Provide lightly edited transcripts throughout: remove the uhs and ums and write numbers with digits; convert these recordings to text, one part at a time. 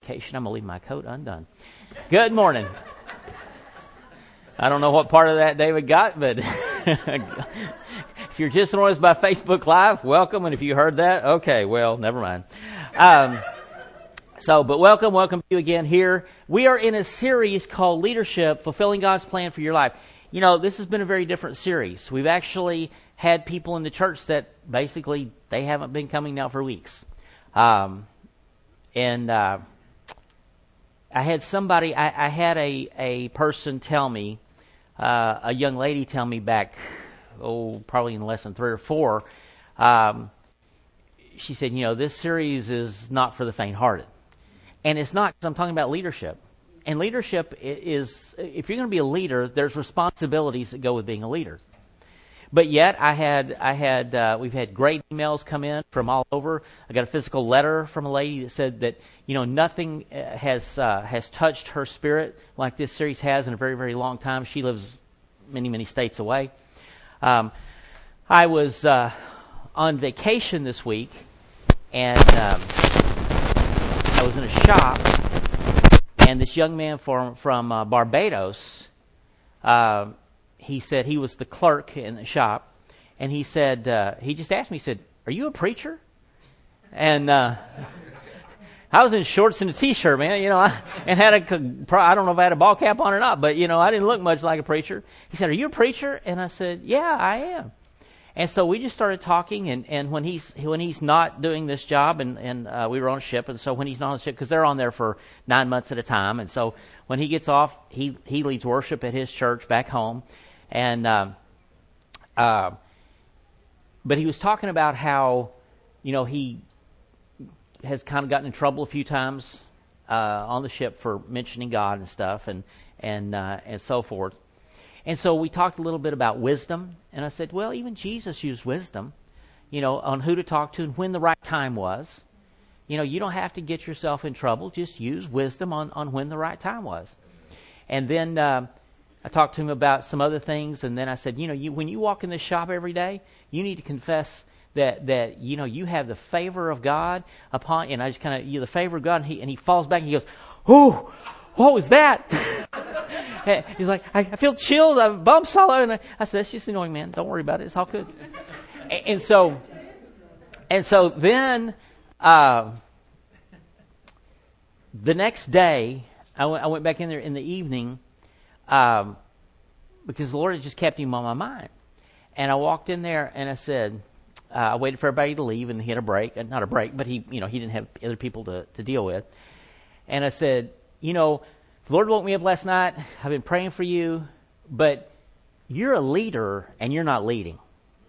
vacation. I'm going to leave my coat undone. Good morning. I don't know what part of that David got, but if you're just joining us by Facebook Live, welcome. And if you heard that, okay, well, never mind. But welcome to you again here. We are in a series called Leadership, Fulfilling God's Plan for Your Life. You know, this has been a very different series. We've actually had people in the church that basically, they haven't been coming now for weeks. I had somebody, I had a person tell me, a young lady tell me back, probably in lesson 3 or 4, she said, you know, this series is not for the faint-hearted. And it's not, because I'm talking about leadership. And leadership is, if you're going to be a leader, there's responsibilities that go with being a leader. But yet, we've had great emails come in from all over. I got a physical letter from a lady that said that, you know, nothing has touched her spirit like this series has in a very, very long time. She lives many, many states away. I was on vacation this week, and I was in a shop, and this young man from Barbados, he said he was the clerk in the shop, and he said, he just asked me, he said, "Are you a preacher?" And I was in shorts and a t-shirt, man, you know, and had I don't know if I had a ball cap on or not, but, you know, I didn't look much like a preacher. He said, "Are you a preacher?" And I said, "Yeah, I am." And so we just started talking, and when he's not doing this job, and we were on a ship, and so when he's not on the ship, because they're on there for 9 months at a time, and so when he gets off, he leads worship at his church back home. And, but he was talking about how, you know, he has kind of gotten in trouble a few times, on the ship for mentioning God and stuff and so forth. And so we talked a little bit about wisdom, and I said, well, even Jesus used wisdom, you know, on who to talk to and when the right time was. You know, you don't have to get yourself in trouble. Just use wisdom on when the right time was. And then, I talked to him about some other things, and then I said, you know, when you walk in this shop every day, you need to confess that you know, you have the favor of God upon, and I just kind of, the favor of God, and he falls back and he goes, "Oh, what was that?" He's like, I feel chilled, I have bumps all over. And I said, "That's just annoying, man. Don't worry about it. It's all good." And so then, the next day, I went back in there in the evening, because the Lord had just kept him on my mind. And I walked in there and I said, I waited for everybody to leave, and he had a break, not a break, but he didn't have other people to deal with. And I said, you know, the Lord woke me up last night. I've been praying for you, but you're a leader and you're not leading.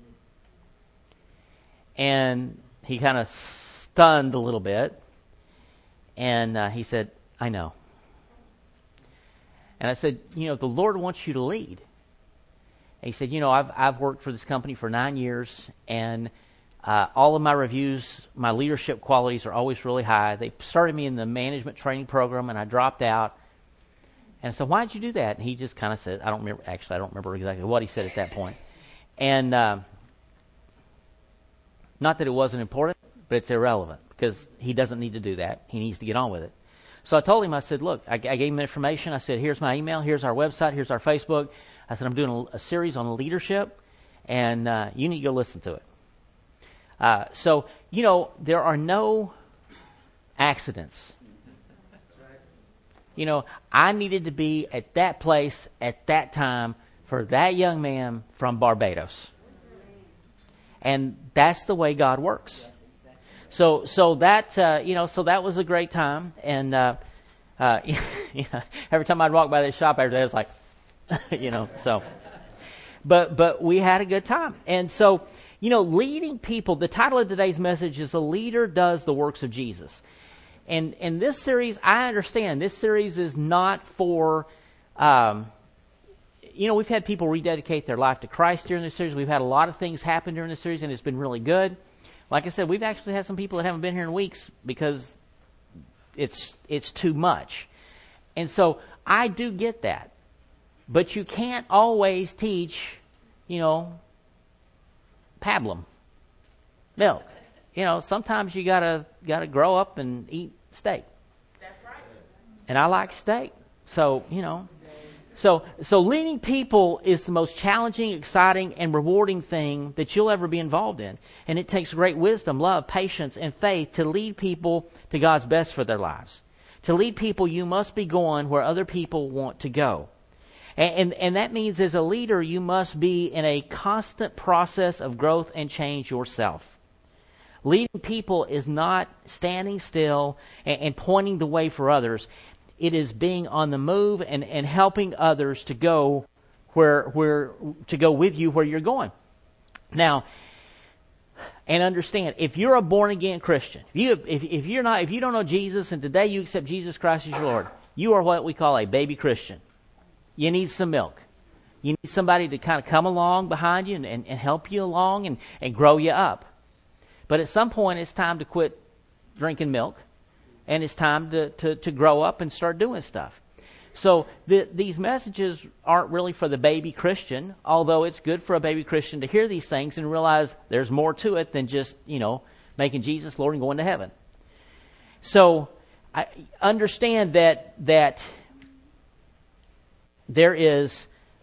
And he kind of stunned a little bit. And he said, "I know." And I said, you know, the Lord wants you to lead. And he said, you know, I've worked for this company for 9 years, and all of my reviews, my leadership qualities are always really high. They started me in the management training program, and I dropped out. And so, "Why did you do that?" And he just kind of said, I don't remember exactly what he said at that point. And not that it wasn't important, but it's irrelevant, because he doesn't need to do that. He needs to get on with it. So I told him, I said, look, I gave him information. I said, here's my email, here's our website, here's our Facebook. I said, I'm doing a series on leadership, and you need to go listen to it. So, you know, there are no accidents. You know, I needed to be at that place at that time for that young man from Barbados. And that's the way God works. So that, you know, so that was a great time. And, you know, every time I'd walk by this shop every day, I was like, you know, so, but we had a good time. And so, you know, leading people, the title of today's message is "A Leader Does the Works of Jesus." And in this series, I understand this series is not for, you know, we've had people rededicate their life to Christ during this series. We've had a lot of things happen during this series, and it's been really good. Like I said, we've actually had some people that haven't been here in weeks because it's too much. And so I do get that. But you can't always teach, you know, pablum, milk. You know, sometimes you gotta grow up and eat steak. That's right. And I like steak. So, So leading people is the most challenging, exciting, and rewarding thing that you'll ever be involved in. And it takes great wisdom, love, patience, and faith to lead people to God's best for their lives. To lead people, you must be going where other people want to go. And that means as a leader, you must be in a constant process of growth and change yourself. Leading people is not standing still and pointing the way for others. It is being on the move and helping others to go to go with you where you're going. Now, and understand, if you're a born again Christian, if you don't know Jesus and today you accept Jesus Christ as your Lord, you are what we call a baby Christian. You need some milk. You need somebody to kind of come along behind you and help you along and grow you up. But at some point, it's time to quit drinking milk. And it's time to grow up and start doing stuff. So these messages aren't really for the baby Christian, although it's good for a baby Christian to hear these things and realize there's more to it than just, making Jesus Lord and going to heaven. So I understand that there is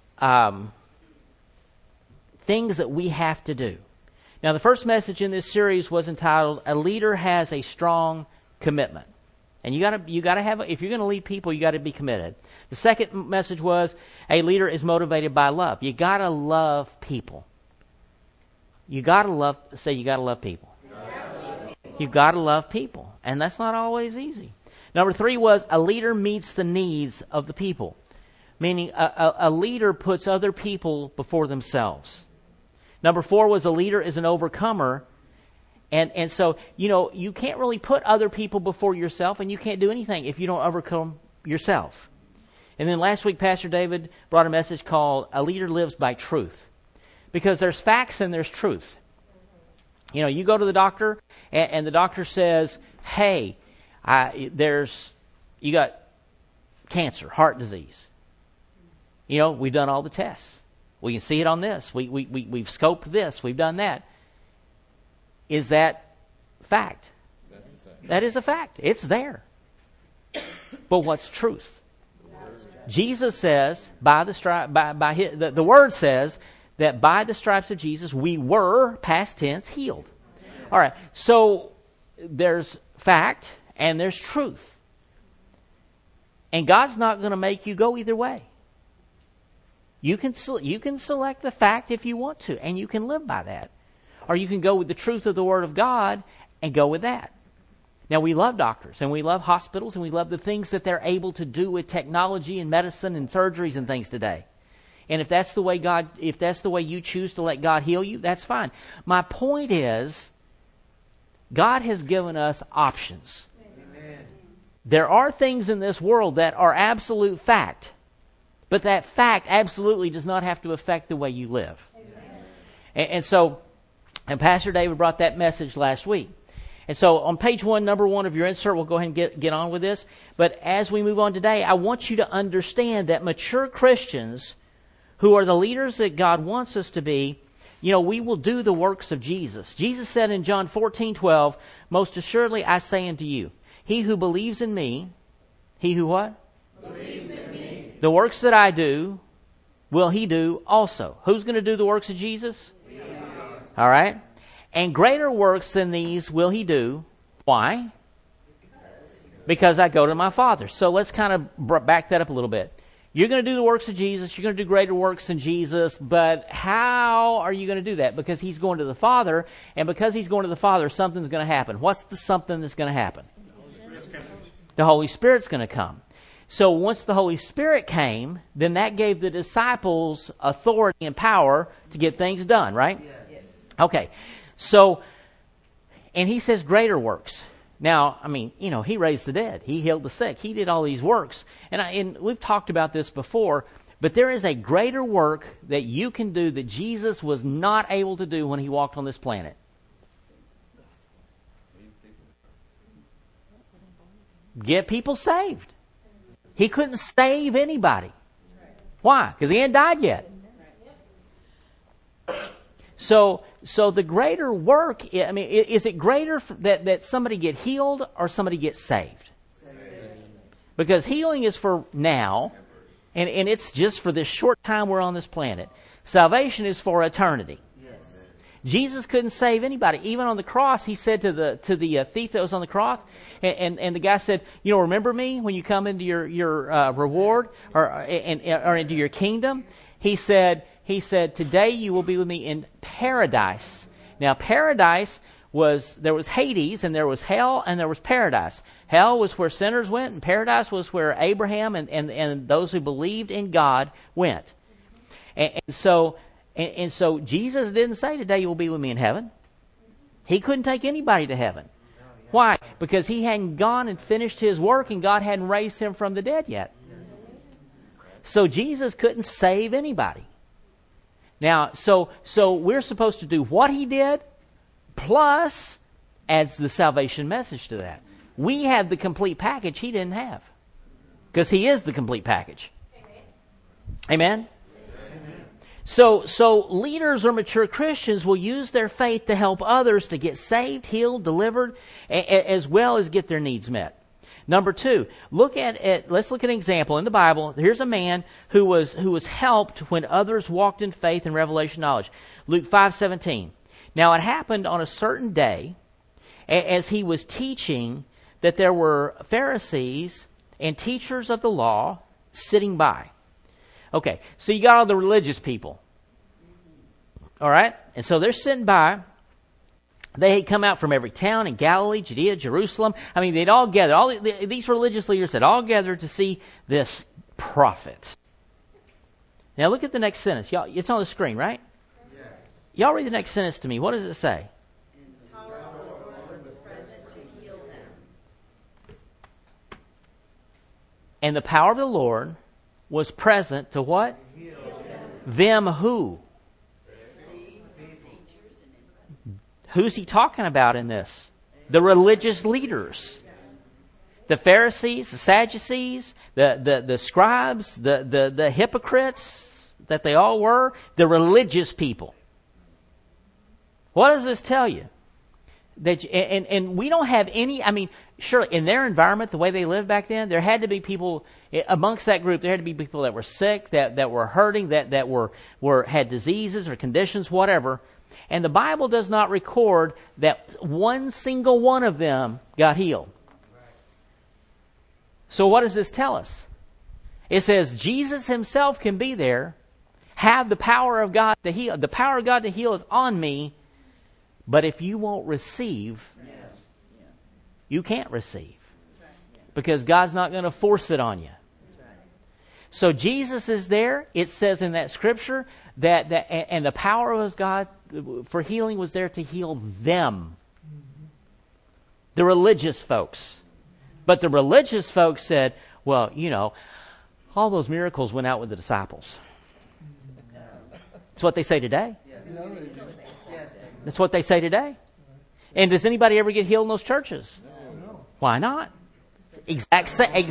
things that we have to do. Now, the first message in this series was entitled, "A Leader Has a Strong Commitment." And you gotta have, if you're going to lead people, you got to be committed. The second message was, a leader is motivated by love. You got to love people. You got to love people. You got to love people. And that's not always easy. Number 3 was, a leader meets the needs of the people. Meaning a leader puts other people before themselves. Number 4 was, a leader is an overcomer. And so, you can't really put other people before yourself, and you can't do anything if you don't overcome yourself. And then last week, Pastor David brought a message called, "A Leader Lives by Truth." Because there's facts and there's truth. You go to the doctor, and the doctor says, "Hey, you got cancer, heart disease." We've done all the tests. We can see it on this. We've scoped this. We've done that. Is that fact? That is a fact. It's there. But what's truth? Jesus says, the Word says that by the stripes of Jesus we were, past tense, healed. All right. So there's fact and there's truth. And God's not going to make you go either way. You can select the fact if you want to, and you can live by that. Or you can go with the truth of the Word of God and go with that. Now, we love doctors, and we love hospitals, and we love the things that they're able to do with technology and medicine and surgeries and things today. And if that's the way you choose to let God heal you, that's fine. My point is, God has given us options. Amen. There are things in this world that are absolute fact, but that fact absolutely does not have to affect the way you live. And Pastor David brought that message last week. And so on page 1, number 1 of your insert, we'll go ahead and get on with this. But as we move on today, I want you to understand that mature Christians who are the leaders that God wants us to be, we will do the works of Jesus. Jesus said in John 14:12, "Most assuredly I say unto you, he who believes in me," he who what? Believes in me. "The works that I do, will he do also." Who's going to do the works of Jesus? All right. "And greater works than these will he do." Why? Because I go to my Father. So let's kind of back that up a little bit. You're going to do the works of Jesus. You're going to do greater works than Jesus. But how are you going to do that? Because he's going to the Father. And because he's going to the Father, something's going to happen. What's the something that's going to happen? The Holy Spirit's going to come. So once the Holy Spirit came, then that gave the disciples authority and power to get things done, right? Okay, so, and he says greater works. Now, he raised the dead. He healed the sick. He did all these works. And we've talked about this before, but there is a greater work that you can do that Jesus was not able to do when he walked on this planet. Get people saved. He couldn't save anybody. Why? Because he hadn't died yet. So the greater work, is it greater that somebody get healed or somebody get saved? Because healing is for now, and it's just for this short time we're on this planet. Salvation is for eternity. Jesus couldn't save anybody. Even on the cross, he said to the thief that was on the cross, and the guy said, remember me when you come into your reward or into your kingdom. He said, today you will be with me in paradise. Now, paradise there was Hades, and there was hell, and there was paradise. Hell was where sinners went, and paradise was where Abraham and those who believed in God went. And so Jesus didn't say, today you will be with me in heaven. He couldn't take anybody to heaven. Why? Because he hadn't gone and finished his work, and God hadn't raised him from the dead yet. So Jesus couldn't save anybody. Now, so we're supposed to do what he did, plus adds the salvation message to that. We have the complete package he didn't have. Because he is the complete package. Amen? So leaders or mature Christians will use their faith to help others to get saved, healed, delivered, as well as get their needs met. Number 2, let's look at an example in the Bible. Here's a man who was helped when others walked in faith and revelation knowledge. Luke 5:17. Now it happened on a certain day, as he was teaching, that there were Pharisees and teachers of the law sitting by. Okay, so you got all the religious people. All right? And so they're sitting by. They had come out from every town in Galilee, Judea, Jerusalem. I mean, they'd all gathered. These religious leaders had all gathered to see this prophet. Now look at the next sentence. Y'all, it's on the screen, right? Yes. Y'all read the next sentence to me. What does it say? And the power of the Lord was present to what? Them who? Who's he talking about in this? The religious leaders. The Pharisees, the Sadducees, the scribes, the hypocrites that they all were, the religious people. What does this tell you? And we don't have any, surely in their environment, the way they lived back then, there had to be people, amongst that group, there had to be people that were sick, that were hurting, that had diseases or conditions, whatever. And the Bible does not record that one single one of them got healed. So what does this tell us? It says Jesus himself can be there, have the power of God to heal. The power of God to heal is on me, but if you won't receive, you can't receive. Because God's not going to force it on you. So Jesus is there. It says in that scripture that and the power of God for healing was there to heal them. The religious folks. But the religious folks said, well, all those miracles went out with the disciples. That's what they say today. That's what they say today. And does anybody ever get healed in those churches? Why not? Exact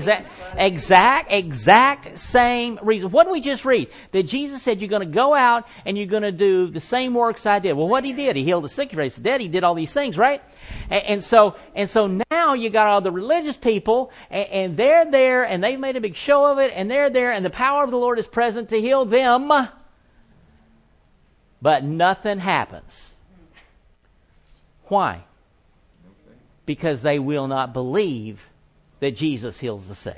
same reason. What did we just read? That Jesus said you're going to go out and you're going to do the same works I did. Well, what he did? He healed the sick, he raised the dead, he did all these things, right? And so now you got all the religious people, and they're there, and they've made a big show of it, and they're there, and the power of the Lord is present to heal them, but nothing happens. Why? Because they will not believe that Jesus heals the sick.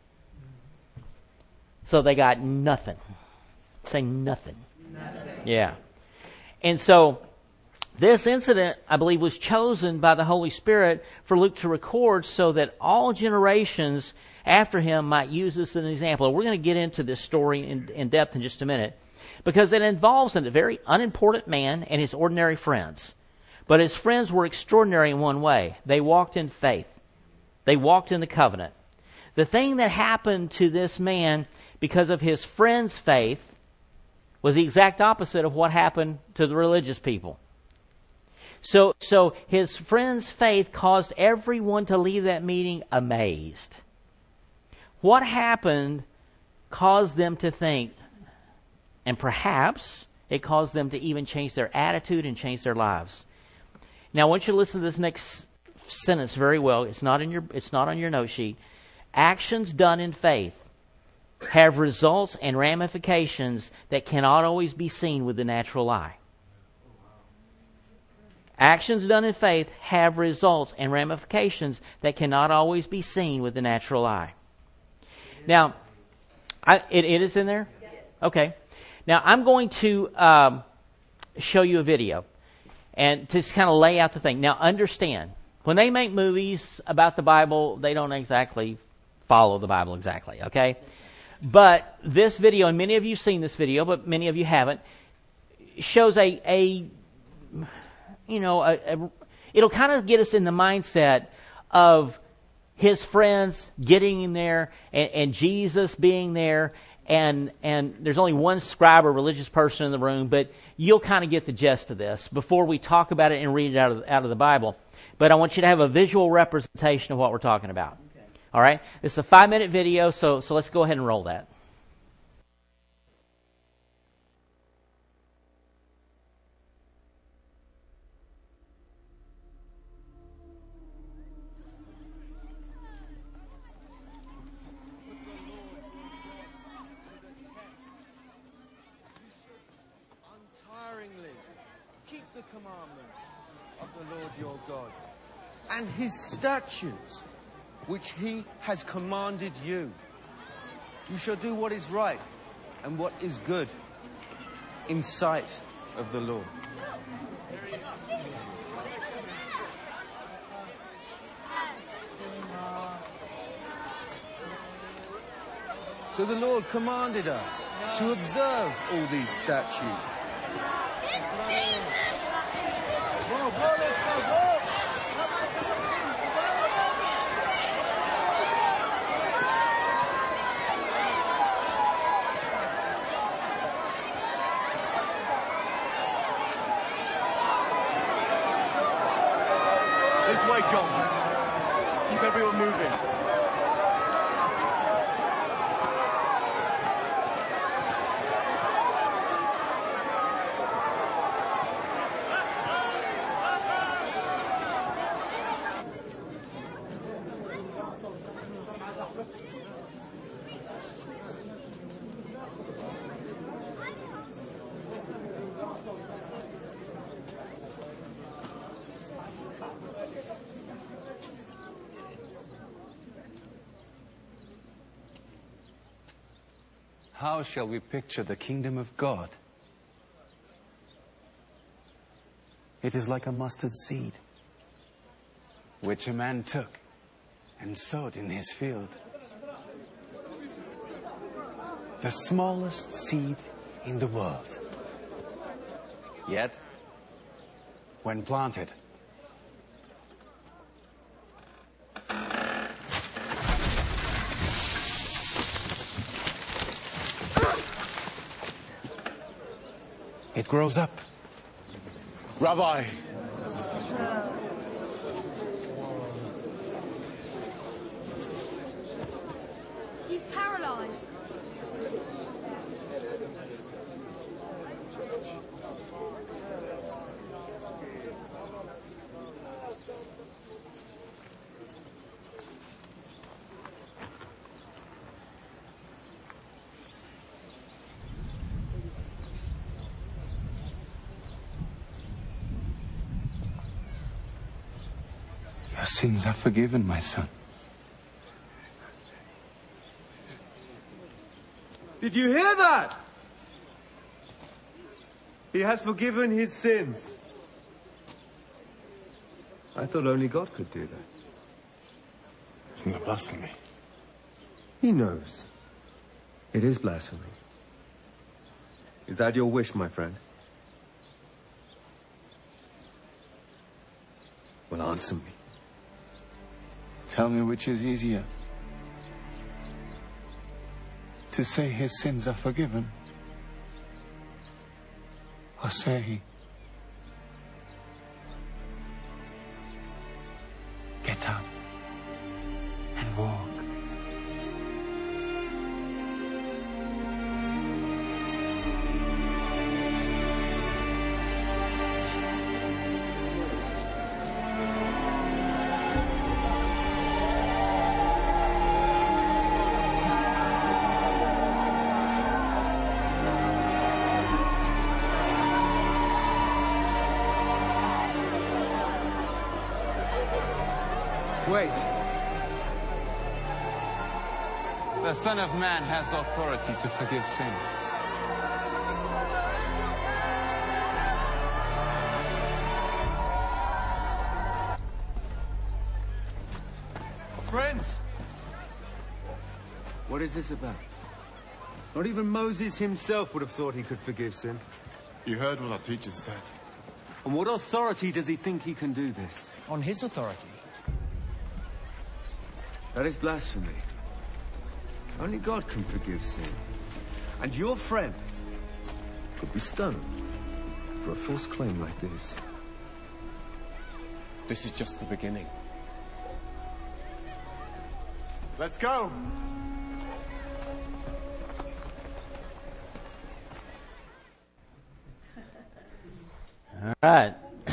So they got nothing. Say nothing. Yeah. And so this incident, I believe, was chosen by the Holy Spirit for Luke to record so that all generations after him might use this as an example. We're going to get into this story in depth in just a minute, because it involves a very unimportant man and his ordinary friends. But his friends were extraordinary in one way. They walked in faith. They walked in the covenant. The thing that happened to this man because of his friends' faith was the exact opposite of what happened to the religious people. So his friends' faith caused everyone to leave that meeting amazed. What happened caused them to think, and perhaps it caused them to even change their attitude and change their lives. Now, I want you to listen to this next sentence very well. It's not on your note sheet. Actions done in faith have results and ramifications that cannot always be seen with the natural eye. Actions done in faith have results and ramifications that cannot always be seen with the natural eye. Now, it is in there? Yes. Okay. Now, I'm going to show you a video and to kind of lay out the thing. Now, understand, when they make movies about the Bible, they don't exactly follow the Bible exactly, okay? But this video, and many of you have seen this video, but many of you haven't, shows it'll kind of get us in the mindset of his friends getting in there and Jesus being there, and there's only one scribe or religious person in the room, but you'll kind of get the gist of this before we talk about it and read it out of the Bible. But I want you to have a visual representation of what we're talking about. Okay. All right? It's a 5-minute video, so let's go ahead and roll that. Keep the commandments of the Lord your God and his statutes, which he has commanded you. You shall do what is right and what is good in sight of the Lord. So the Lord commanded us to observe all these statutes. This way, John. Keep everyone moving. How shall we picture the kingdom of God? It is like a mustard seed, which a man took and sowed in his field. The smallest seed in the world. Yet, when planted, it grows up. Rabbi, he's paralyzed. Your sins are forgiven, my son. did you hear that? He has forgiven his sins. I thought only God could do that. Isn't that blasphemy? He knows. It is blasphemy. Is that your wish, my friend? Well, answer me. Tell me which is easier. To say his sins are forgiven, or say, get up and walk. Wait. The Son of Man has authority to forgive sin. Friends, What is this about? Not even Moses himself would have thought he could forgive sin. You heard what our teacher said. On what authority does he think he can do this? on his authority. That is blasphemy. Only God can forgive sin. And your friend could be stoned for a false claim like this. This is just the beginning. Let's go! All right.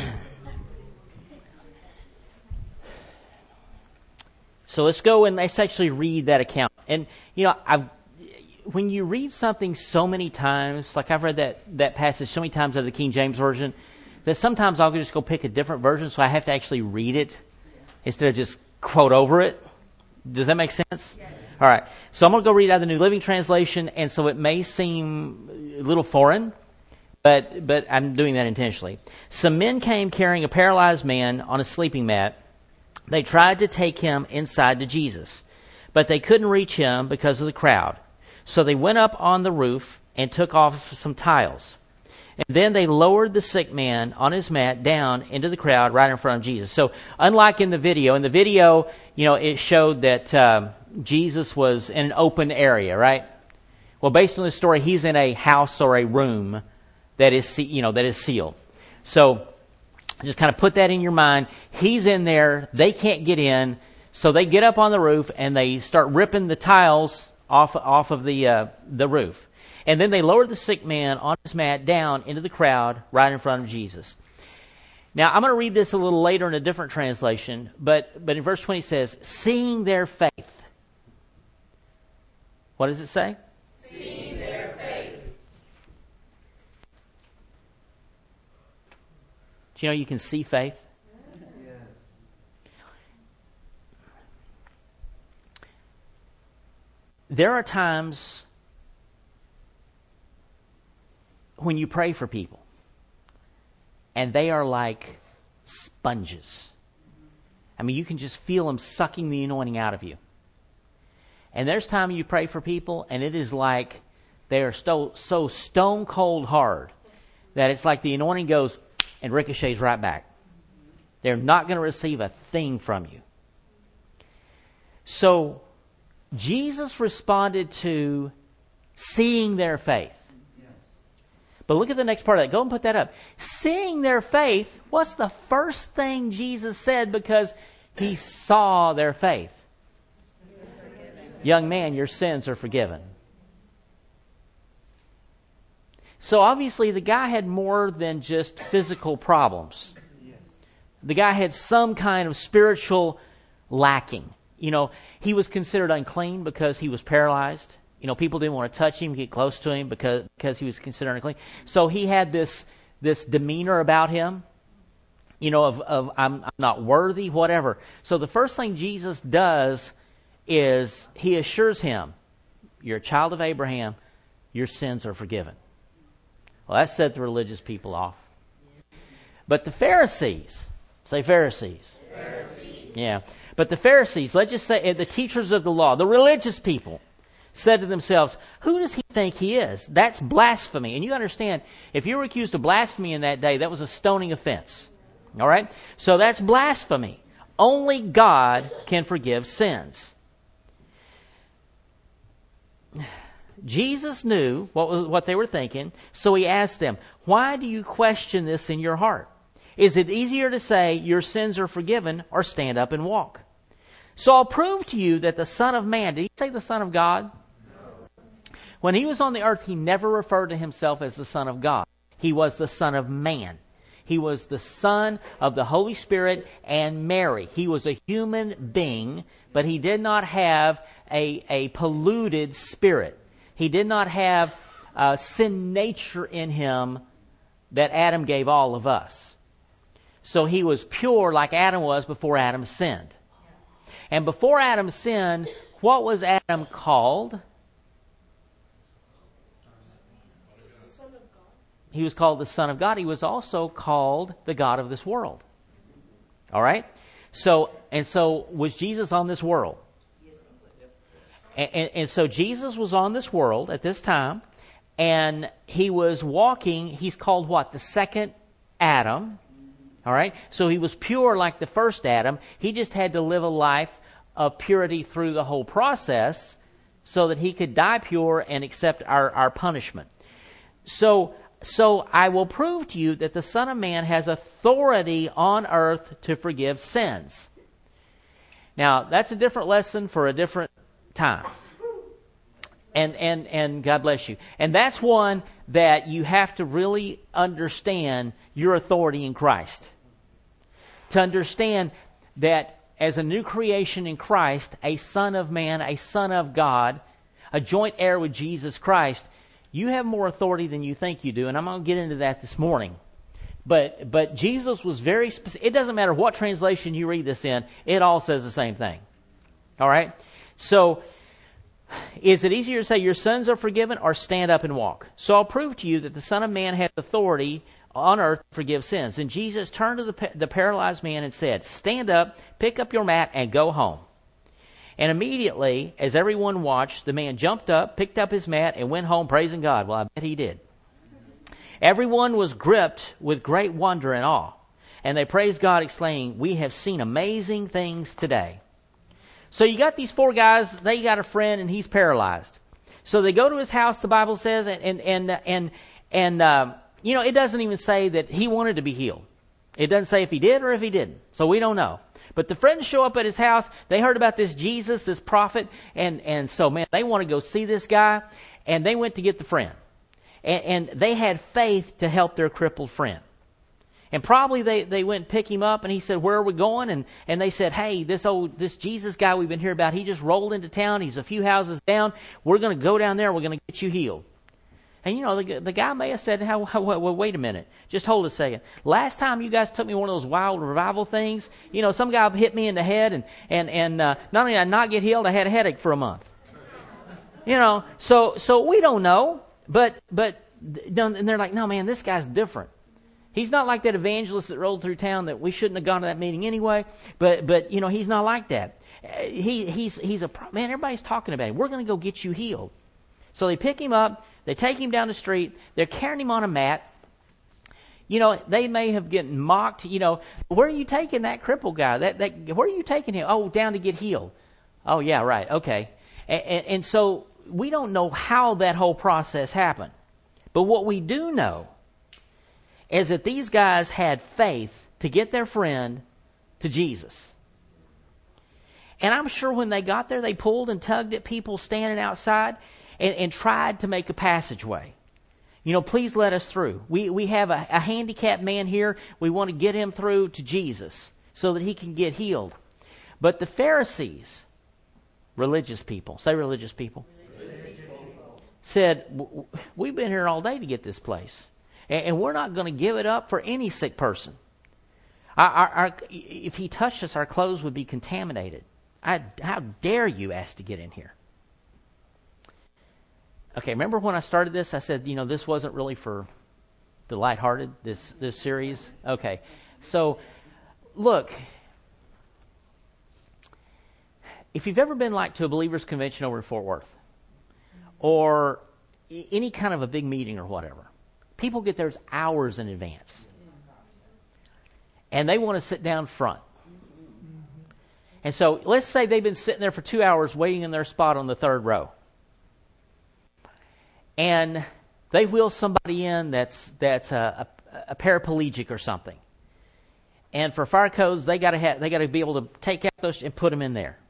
So let's go and let's actually read that account. And, you know, when you read something so many times, like I've read that passage so many times out of the King James Version, that sometimes I'll just go pick a different version, so I have to actually read it instead of just quote over it. Does that make sense? Yes. All right. So I'm going to go read out of the New Living Translation, and so it may seem a little foreign, but I'm doing that intentionally. Some men came carrying a paralyzed man on a sleeping mat. They tried to take him inside to Jesus, but they couldn't reach him because of the crowd. So they went up on the roof and took off some tiles. And then they lowered the sick man on his mat down into the crowd right in front of Jesus. So unlike in the video, you know, it showed that Jesus was in an open area, right? Well, based on the story, he's in a house or a room that is sealed. So just kind of put that in your mind. He's in there. They can't get in. So they get up on the roof and they start ripping the tiles off of the roof. And then they lowered the sick man on his mat down into the crowd right in front of Jesus. Now, I'm going to read this a little later in a different translation, but in verse 20 it says, seeing their faith. What does it say? Seeing their faith. Do you know you can see faith? Yes. There are times when you pray for people and they are like sponges. I mean, you can just feel them sucking the anointing out of you. And there's time you pray for people and it is like they are so stone cold hard that it's like the anointing goes and ricochets right back. They're not going to receive a thing from you. So Jesus responded to seeing their faith. But look at the next part of that. Go and put that up. Seeing their faith, what's the first thing Jesus said because he saw their faith? Young man, your sins are forgiven. So obviously the guy had more than just physical problems. The guy had some kind of spiritual lacking. You know, he was considered unclean because he was paralyzed. You know, people didn't want to touch him, get close to him because he was considered unclean. So he had this demeanor about him, you know, of I'm not worthy, whatever. So the first thing Jesus does is he assures him, you're a child of Abraham, your sins are forgiven. Well, that set the religious people off. But the Pharisees, say Pharisees. Pharisees. Yeah. But the Pharisees, let's just say the teachers of the law, the religious people, said to themselves, who does he think he is? That's blasphemy. And you understand, if you were accused of blasphemy in that day, that was a stoning offense. All right? So that's blasphemy. Only God can forgive sins. Jesus knew what they were thinking, so he asked them, why do you question this in your heart? Is it easier to say your sins are forgiven or stand up and walk? So I'll prove to you that the Son of Man, did he say the Son of God? When he was on the earth, he never referred to himself as the Son of God. He was the Son of Man. He was the Son of the Holy Spirit and Mary. He was a human being, but he did not have a polluted spirit. He did not have sin nature in him that Adam gave all of us. So he was pure like Adam was before Adam sinned. And before Adam sinned, what was Adam called? He was called the Son of God. He was also called the God of this world. All right? So was Jesus on this world? And so Jesus was on this world at this time, and he was walking. He's called what? The second Adam. All right? So he was pure like the first Adam. He just had to live a life of purity through the whole process so that he could die pure and accept our punishment. So I will prove to you that the Son of Man has authority on earth to forgive sins. Now, that's a different lesson for a different time. And God bless you. And that's one that you have to really understand your authority in Christ. To understand that as a new creation in Christ, a son of man, a son of God, a joint heir with Jesus Christ, you have more authority than you think you do, and I'm going to get into that this morning. But Jesus was very specific. It doesn't matter what translation you read this in, it all says the same thing. All right? So, is it easier to say your sins are forgiven or stand up and walk? So I'll prove to you that the Son of Man has authority on earth to forgive sins. And Jesus turned to the paralyzed man and said, stand up, pick up your mat, and go home. And immediately, as everyone watched, the man jumped up, picked up his mat, and went home praising God. Well, I bet he did. Everyone was gripped with great wonder and awe. And they praised God, exclaiming, we have seen amazing things today. So you got these four guys, they got a friend, and he's paralyzed. So they go to his house, the Bible says, and it doesn't even say that he wanted to be healed. It doesn't say if he did or if he didn't. So we don't know. But the friends show up at his house. They heard about this Jesus, this prophet, and so, man, they want to go see this guy, and they went to get the friend. And they had faith to help their crippled friend. And probably they went and pick him up, and he said, where are we going? And they said, hey, this Jesus guy we've been hearing about, he just rolled into town. He's a few houses down. We're going to go down there. We're going to get you healed. And, the guy may have said, wait a minute. Just hold a second. Last time you guys took me one of those wild revival things, some guy hit me in the head, and not only did I not get healed, I had a headache for a month. So we don't know. But and they're like, no, man, this guy's different. He's not like that evangelist that rolled through town that we shouldn't have gone to that meeting anyway. But he's not like that. He's man, everybody's talking about him. We're going to go get you healed. So they pick him up. They take him down the street. They're carrying him on a mat. They may have gotten mocked. Where are you taking that crippled guy? Where are you taking him? Oh, down to get healed. Oh, yeah, right. Okay. And so we don't know how that whole process happened. But what we do know is that these guys had faith to get their friend to Jesus. And I'm sure when they got there, they pulled and tugged at people standing outside and tried to make a passageway. Please let us through. We have a handicapped man here. We want to get him through to Jesus so that he can get healed. But the Pharisees, religious people, say religious people, said, we've been here all day to get this place. And we're not going to give it up for any sick person. If he touched us, our clothes would be contaminated. How dare you ask to get in here? Okay, remember when I started this, I said, this wasn't really for the lighthearted, this series? Okay, so, look, if you've ever been to a believers convention over in Fort Worth, or any kind of a big meeting or whatever, people get theirs hours in advance. And they want to sit down front. And so, let's say they've been sitting there for 2 hours waiting in their spot on the third row. And they wheel somebody in that's a paraplegic or something. And for fire codes, they got to be able to take out those and put them in there.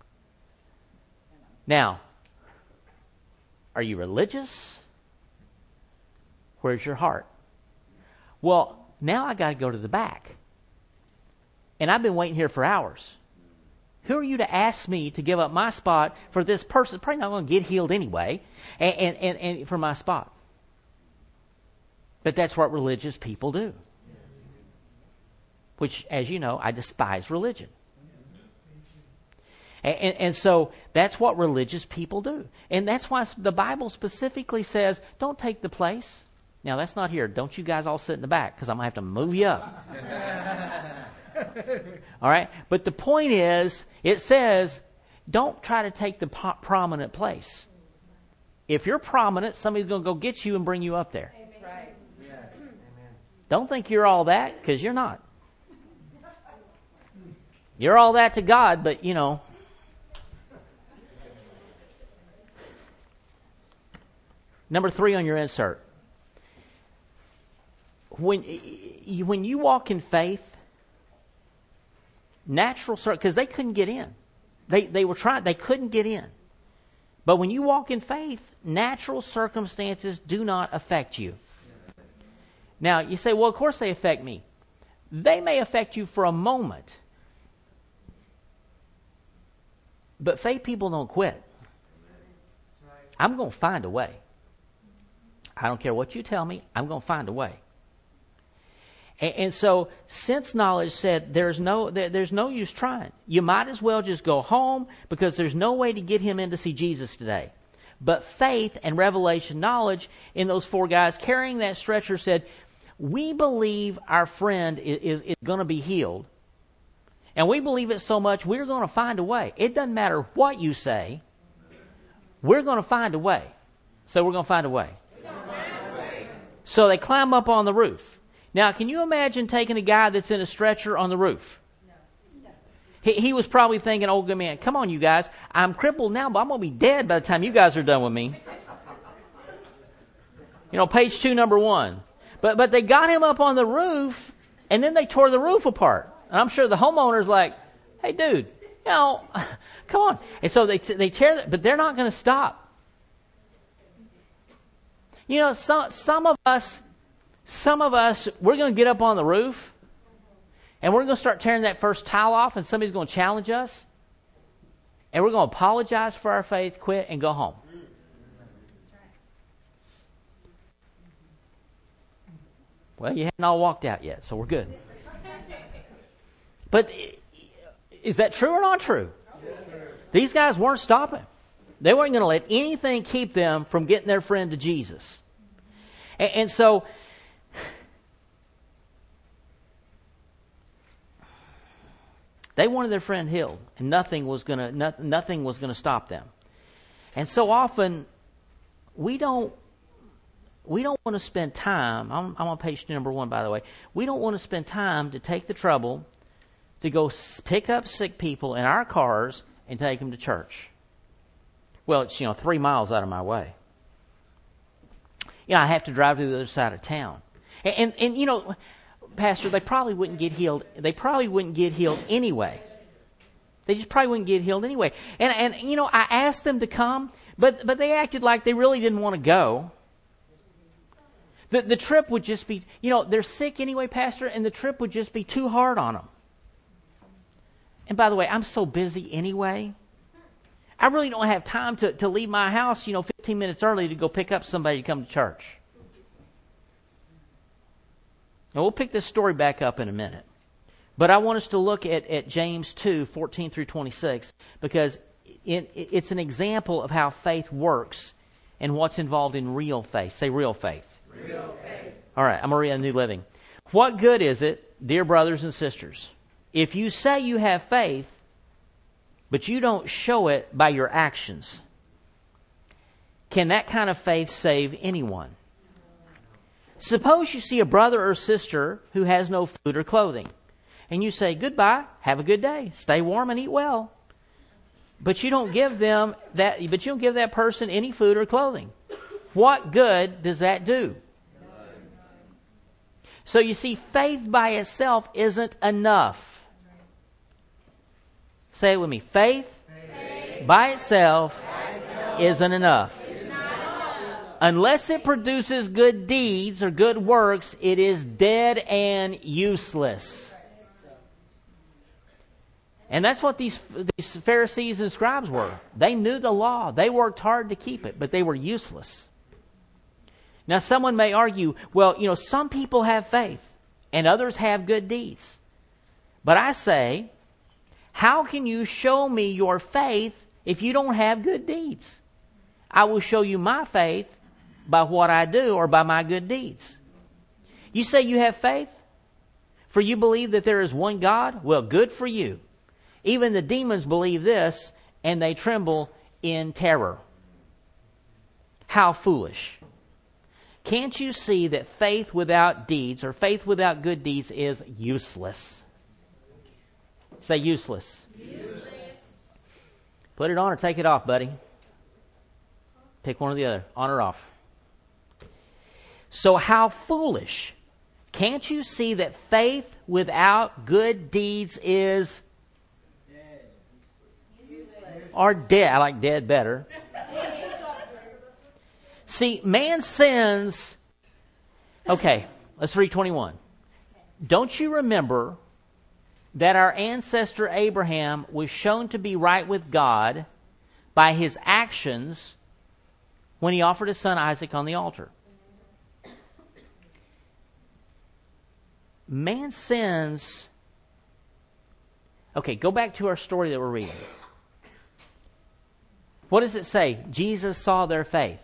Now, are you religious? Where's your heart? Well, now I got to go to the back. And I've been waiting here for hours. Who are you to ask me to give up my spot for this person? Probably not going to get healed anyway, and for my spot. But that's what religious people do. Which, as you know, I despise religion. And so that's what religious people do. And that's why the Bible specifically says, don't take the place. Now, that's not here. Don't you guys all sit in the back, because I'm going to have to move you up. All right? But the point is, it says, don't try to take the prominent place. If you're prominent, somebody's going to go get you and bring you up there. That's right. Yes. Amen. Don't think you're all that, because you're not. You're all that to God, but, you know. Number 3 on your insert. When you walk in faith, because they couldn't get in. They were trying, they couldn't get in. But when you walk in faith, natural circumstances do not affect you. Now, you say, well, of course they affect me. They may affect you for a moment. But faith people don't quit. I'm going to find a way. I don't care what you tell me, I'm going to find a way. And so, sense knowledge said there's no use trying. You might as well just go home, because there's no way to get him in to see Jesus today. But faith and revelation knowledge in those 4 guys carrying that stretcher said, we believe our friend is going to be healed. And we believe it so much, we're going to find a way. It doesn't matter what you say. We're going to find a way. So we're going to find a way. So they climb up on the roof. Now, can you imagine taking a guy that's in a stretcher on the roof? No. He was probably thinking, oh, man, come on, you guys. I'm crippled now, but I'm going to be dead by the time you guys are done with me. You know, page 2, number 1. But they got him up on the roof, and then they tore the roof apart. And I'm sure the homeowner's like, hey, dude, you know, come on. And so they tear that, but they're not going to stop. You know, some of us, we're going to get up on the roof, and we're going to start tearing that first tile off, and somebody's going to challenge us, and we're going to apologize for our faith, quit, and go home. Well, you haven't all walked out yet, so we're good. But is that true or not true? These guys weren't stopping. They weren't going to let anything keep them from getting their friend to Jesus. And so, they wanted their friend healed, and nothing was going to stop them. And so often, we don't want to spend time. I'm on page number 1, by the way. We don't want to spend time to take the trouble to go pick up sick people in our cars and take them to church. Well, it's 3 miles out of my way. I have to drive to the other side of town. And Pastor, they probably wouldn't get healed. They probably wouldn't get healed anyway. They just probably wouldn't get healed anyway. And I asked them to come, but they acted like they really didn't want to go. The trip would just be, they're sick anyway, Pastor, and the trip would just be too hard on them. And by the way, I'm so busy anyway. I really don't have time to leave my house, 15 minutes early to go pick up somebody to come to church. And we'll pick this story back up in a minute. But I want us to look at James 2, 14 through 26, because it's an example of how faith works and what's involved in real faith. Say real faith. Real faith. All right, I'm going to read a New Living. What good is it, dear brothers and sisters, if you say you have faith, but you don't show it by your actions? Can that kind of faith save anyone? Suppose you see a brother or sister who has no food or clothing, and you say, goodbye, have a good day, stay warm and eat well. But you don't give that person any food or clothing. What good does that do? So you see, faith by itself isn't enough. Say it with me. Faith by itself isn't enough. Unless it produces good deeds or good works, it is dead and useless. And that's what these Pharisees and scribes were. They knew the law. They worked hard to keep it, but they were useless. Now, someone may argue, well, some people have faith and others have good deeds. But I say, How can you show me your faith if you don't have good deeds? I will show you my faith by what I do or by my good deeds. You say you have faith? For you believe that there is one God? Well, good for you. Even the demons believe this, and they tremble in terror. How foolish. Can't you see that faith without deeds, or faith without good deeds, is useless? Say useless. Useless. Put it on or take it off, buddy. Take one or the other, on or off. So how foolish. Can't you see that faith without good deeds is dead? Or dead. I like dead better. See, man sins. Okay, let's read 21. Don't you remember that our ancestor Abraham was shown to be right with God by his actions when he offered his son Isaac on the altar? Man sins. Okay, go back to our story that we're reading. What does it say? Jesus saw their faith.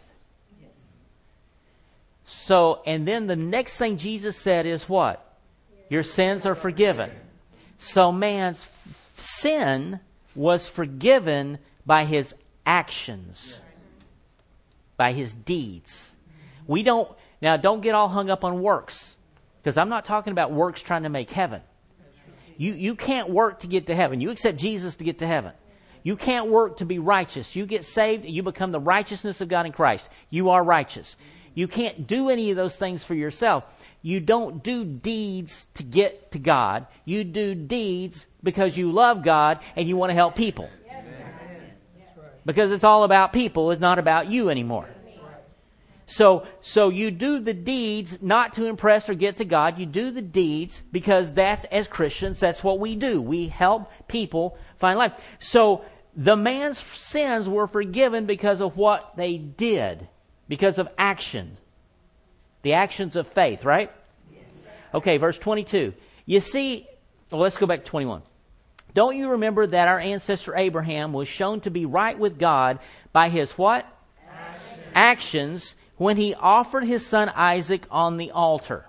So, and then the next thing Jesus said is what? Your sins are forgiven. So man's sin was forgiven by his actions, by his deeds. Don't get all hung up on works, because I'm not talking about works trying to make heaven. You can't work to get to heaven. You accept Jesus to get to heaven. You can't work to be righteous. You get saved, you become the righteousness of God in Christ. You are righteous. You can't do any of those things for yourself. You don't do deeds to get to God. You do deeds because you love God and you want to help people. Because it's all about people. It's not about you anymore. So you do the deeds not to impress or get to God. You do the deeds because that's, as Christians, that's what we do. We help people find life. So the man's sins were forgiven because of what they did. Because of action. The actions of faith, right? Okay, verse 22. You see, let's go back to 21. Don't you remember that our ancestor Abraham was shown to be right with God by his what? Actions when he offered his son Isaac on the altar.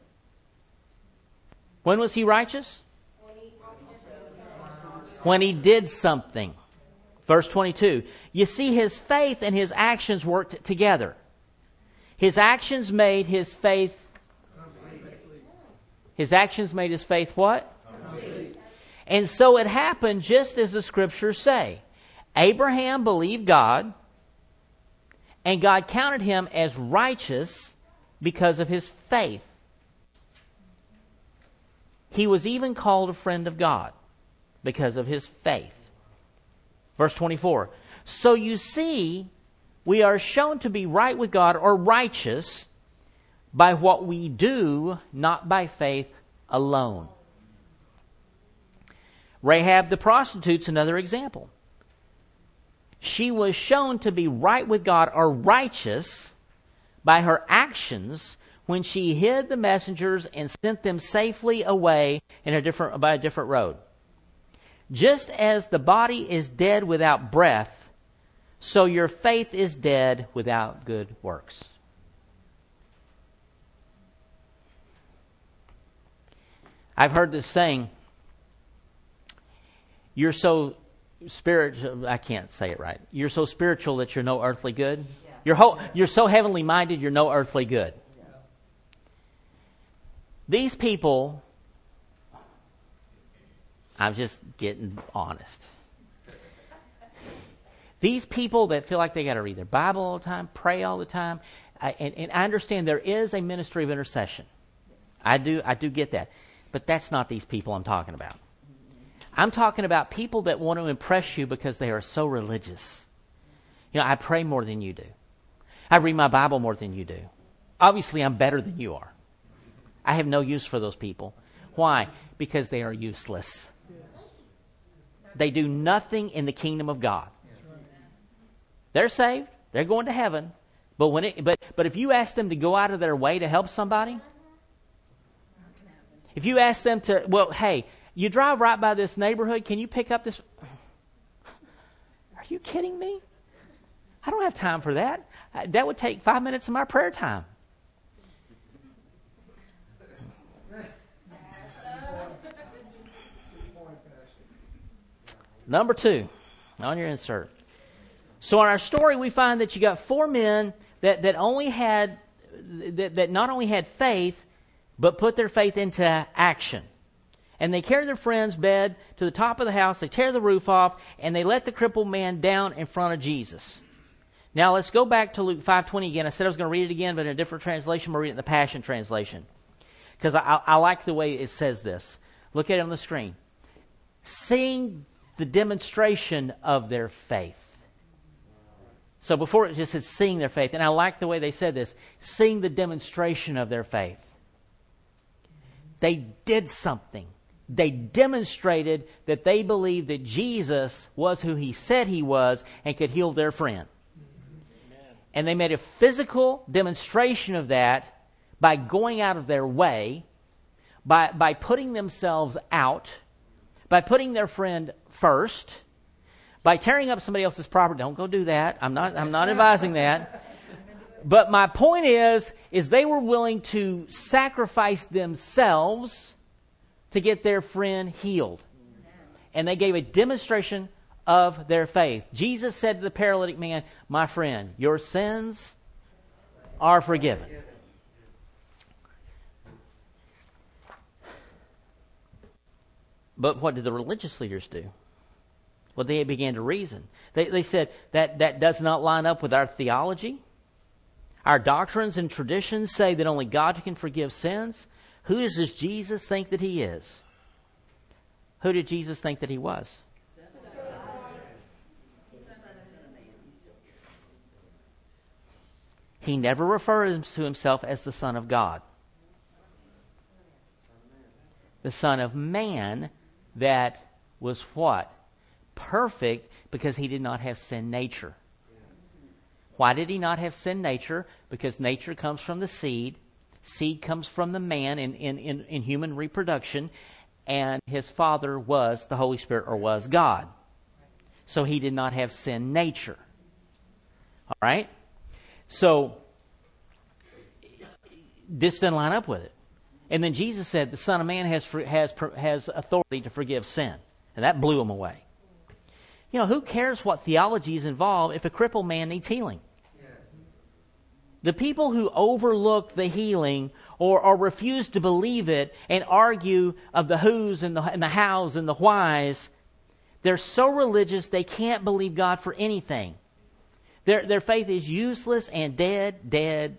When was he righteous? When he did something. Verse 22. You see, his faith and his actions worked together. His actions made his faith. His actions made his faith what? Complete. And so it happened just as the scriptures say. Abraham believed God, and God counted him as righteous because of his faith. He was even called a friend of God because of his faith. Verse 24. So you see, we are shown to be right with God or righteous by what we do, not by faith alone. Rahab the prostitute's another example. She was shown to be right with God or righteous by her actions when she hid the messengers and sent them safely away by a different road. Just as the body is dead without breath, so your faith is dead without good works. I've heard this saying, you're so spiritual, I can't say it right. You're so spiritual that you're no earthly good. You're so heavenly minded, you're no earthly good. These people, I'm just getting honest. These people that feel like they got to read their Bible all the time, pray all the time, and I understand there is a ministry of intercession. I do get that. But that's not these people I'm talking about. I'm talking about people that want to impress you because they are so religious. You know, I pray more than you do. I read my Bible more than you do. Obviously, I'm better than you are. I have no use for those people. Why? Because they are useless. They do nothing in the kingdom of God. They're saved. They're going to heaven. But if you ask them to go out of their way to help somebody, if you ask them to, well, hey, you drive right by this neighborhood. Can you pick up this? Are you kidding me? I don't have time for that. That would take 5 minutes of my prayer time. Number 2, on your insert. So in our story, we find that you got 4 men that not only had faith, but put their faith into action. And they carry their friend's bed to the top of the house, they tear the roof off, and they let the crippled man down in front of Jesus. Now let's go back to Luke 5:20 again. I said I was going to read it again, but in a different translation. We'll read it in the Passion Translation. Because I like the way it says this. Look at it on the screen. Seeing the demonstration of their faith. So before it just says seeing their faith, and I like the way they said this, seeing the demonstration of their faith. They did something. They demonstrated that they believed that Jesus was who He said He was and could heal their friend. Amen. And they made a physical demonstration of that by going out of their way, by putting themselves out, by putting their friend first, by tearing up somebody else's property. Don't go do that. I'm not advising that. But my point is they were willing to sacrifice themselves to get their friend healed. And they gave a demonstration of their faith. Jesus said to the paralytic man, "My friend, your sins are forgiven." But what did the religious leaders do? Well, they began to reason. They said that does not line up with our theology. Our doctrines and traditions say that only God can forgive sins. Who does Jesus think that He is? Who did Jesus think that He was? He never referred to Himself as the Son of God. The Son of Man that was what? Perfect, because He did not have sin nature. Why did He not have sin nature? Because nature comes from the seed. Seed comes from the man in human reproduction. And His Father was the Holy Spirit, or was God. So He did not have sin nature. All right? So this doesn't line up with it. And then Jesus said the Son of Man has authority to forgive sin. And that blew him away. You know, who cares what theology is involved if a crippled man needs healing? The people who overlook the healing or refuse to believe it and argue of the who's and the how's and the why's, they're so religious they can't believe God for anything. Their faith is useless and dead.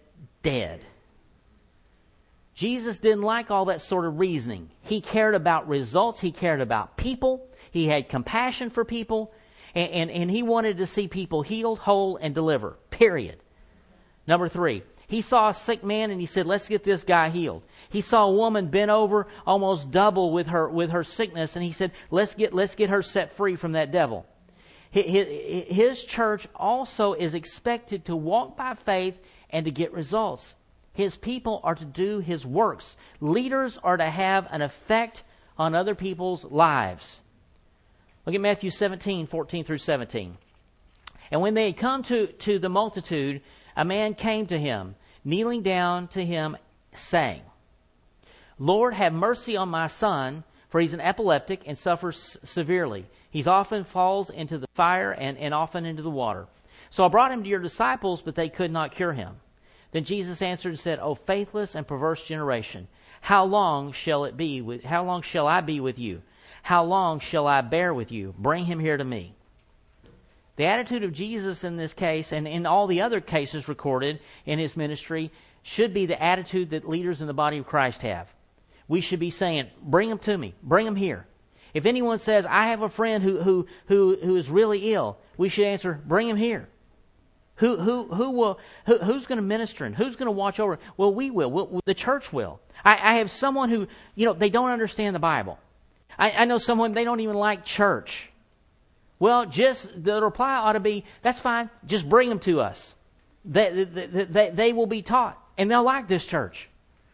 Jesus didn't like all that sort of reasoning. He cared about results. He cared about people. He had compassion for people. And He wanted to see people healed, whole, and deliver. Period. Number 3, He saw a sick man and He said, "Let's get this guy healed." He saw a woman bent over, almost double with her sickness, and He said, "Let's get her set free from that devil." His church also is expected to walk by faith and to get results. His people are to do His works. Leaders are to have an effect on other people's lives. Look at Matthew 17:14 through 17. "And when they had come to the multitude, a man came to Him, kneeling down to Him, saying, 'Lord, have mercy on my son, for he's an epileptic and suffers severely. He often falls into the fire and often into the water. So I brought him to your disciples, but they could not cure him.' Then Jesus answered and said, 'O faithless and perverse generation, how long shall I be with you? How long shall I bear with you? Bring him here to me.'" The attitude of Jesus in this case, and in all the other cases recorded in His ministry, should be the attitude that leaders in the body of Christ have. We should be saying, "Bring him to me. Bring him here." If anyone says, "I have a friend who is really ill," we should answer, "Bring him here." Who's going to minister and who's going to watch over? Well, we will. The church will. I have someone who, they don't understand the Bible. I know someone, they don't even like church. Well, the reply ought to be, "That's fine. Just bring them to us. They will be taught, and they'll like this church."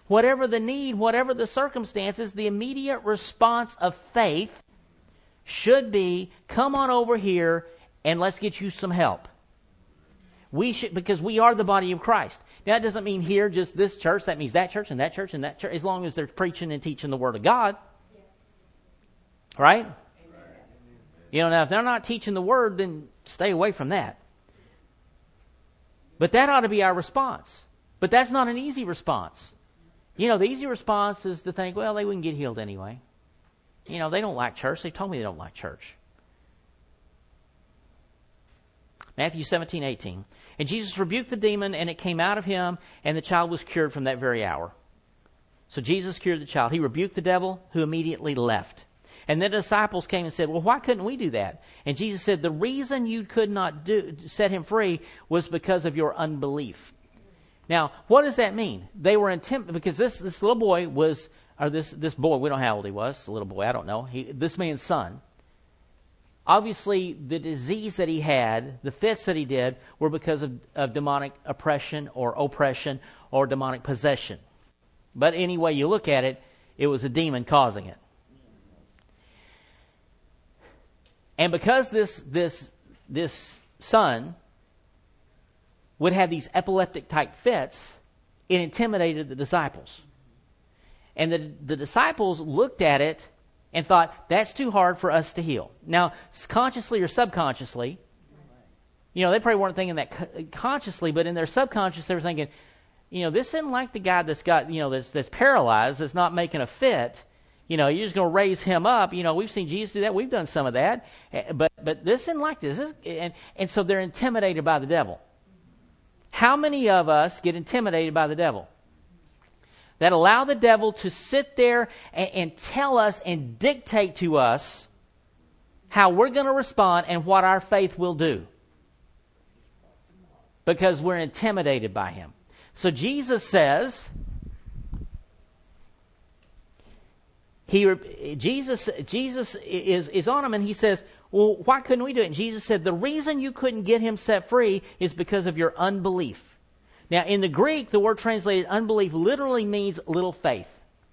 whatever the need, whatever the circumstances, the immediate response of faith should be, come on over here and let's get you some help. We should, because we are the body of Christ. Now, that doesn't mean here just this church. That means that church and that church and that church, as long as they're preaching and teaching the Word of God. Right? You know, now, if they're not teaching the Word, then stay away from that. But that ought to be our response. But that's not an easy response. You know, the easy response is to think, well, they wouldn't get healed anyway. You know, they don't like church. They told me they don't like church. Matthew 17:18. And Jesus rebuked the demon, and it came out of him, and the child was cured from that very hour. So Jesus cured the child. He rebuked the devil, who immediately left. And then the disciples came and said, well, why couldn't we do that? And Jesus said, the reason you could not set him free was because of your unbelief. Now, what does that mean? They were intimidated, because this little boy was, or this boy, we don't know how old he was, a little boy, I don't know, this man's son. Obviously, the disease that he had, the fits that he did, were because of demonic oppression or demonic possession. But any way you look at it, it was a demon causing it. And because this son would have these epileptic type fits, it intimidated the disciples. And the disciples looked at it and thought, that's too hard for us to heal. Now, consciously or subconsciously, you know, they probably weren't thinking that consciously, but in their subconscious, they were thinking, you know, this isn't like the guy that's got, you know, that's paralyzed, that's not making a fit. You know, you're just going to raise him up. You know, we've seen Jesus do that. We've done some of that. But this isn't like this. And so they're intimidated by the devil. How many of us get intimidated by the devil? That allow the devil to sit there and tell us and dictate to us how we're going to respond and what our faith will do. Because we're intimidated by him. So Jesus says, Jesus is on him, and he says, well, why couldn't we do it? And Jesus said, the reason you couldn't get him set free is because of your unbelief. Now, in the Greek, the word translated unbelief literally means little faith.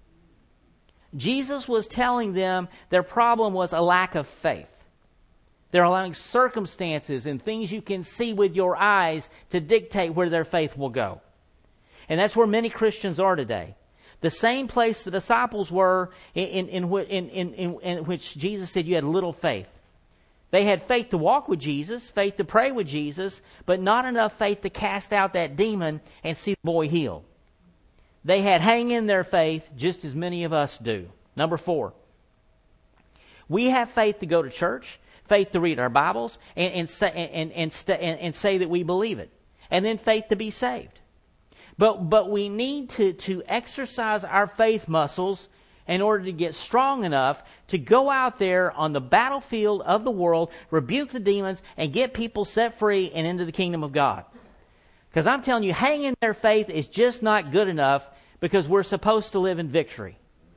Jesus was telling them their problem was a lack of faith. They're allowing circumstances and things you can see with your eyes to dictate where their faith will go. And that's where many Christians are today. The same place the disciples were in which Jesus said you had little faith. They had faith to walk with Jesus, faith to pray with Jesus, but not enough faith to cast out that demon and see the boy healed. They had hang in their faith just as many of us do. Number 4. We have faith to go to church, faith to read our Bibles, and say that we believe it. And then faith to be saved. But we need to exercise our faith muscles in order to get strong enough to go out there on the battlefield of the world, rebuke the demons, and get people set free and into the kingdom of God. Because I'm telling you, hang in their faith is just not good enough, because we're supposed to live in victory.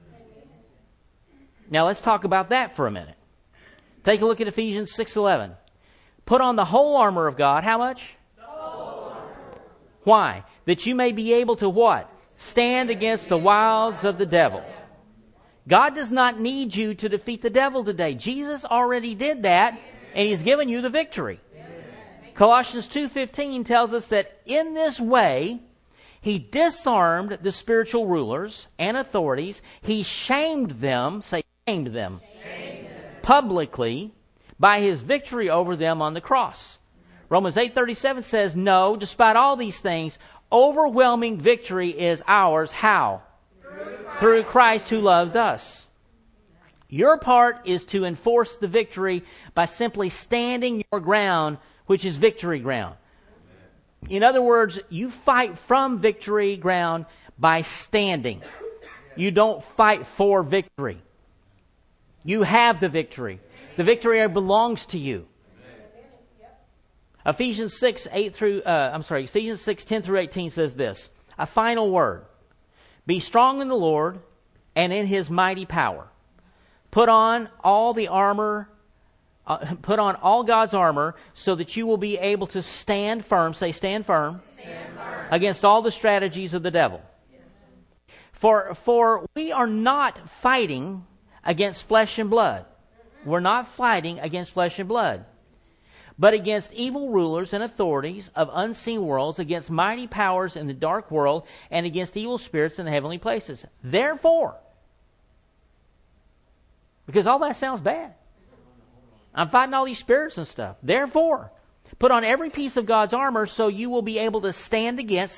Now let's talk about that for a minute. Take a look at Ephesians 6:11. Put on the whole armor of God. How much? The whole armor. Why? That you may be able to what? Stand against the wiles of the devil. God does not need you to defeat the devil today. Jesus already did that, and He's given you the victory. Colossians 2:15 tells us that in this way, He disarmed the spiritual rulers and authorities. He shamed them, say shamed them, publicly by His victory over them on the cross. Romans 8:37 says, no, despite all these things, overwhelming victory is ours. How? Through Christ who loved us. Your part is to enforce the victory by simply standing your ground, which is victory ground. In other words, you fight from victory ground by standing. You don't fight for victory. You have the victory. The victory belongs to you. Ephesians 6:10 through 18 says this. A final word. Be strong in the Lord and in His mighty power. Put on all the armor, put on all God's armor so that you will be able to stand firm. Say stand firm. Stand firm. Against all the strategies of the devil. For we are not fighting against flesh and blood. We're not fighting against flesh and blood, but against evil rulers and authorities of unseen worlds, against mighty powers in the dark world, and against evil spirits in the heavenly places. Therefore, because all that sounds bad. I'm fighting all these spirits and stuff. Therefore, put on every piece of God's armor so you will be able to stand against,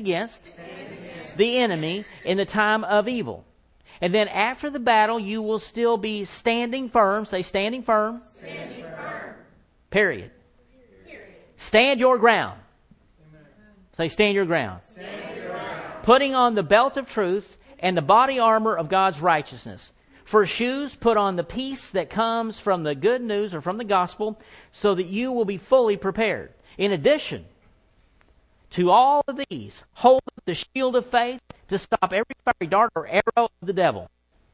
the enemy in the time of evil. And then after the battle, you will still be standing firm. Say, standing firm. Standing firm. Period. Stand your ground. Amen. Say, stand your ground. Stand your ground. Putting on the belt of truth and the body armor of God's righteousness. For shoes, put on the peace that comes from the good news or from the gospel, so that you will be fully prepared. In addition to all of these, hold up the shield of faith to stop every fiery dart or arrow of the devil.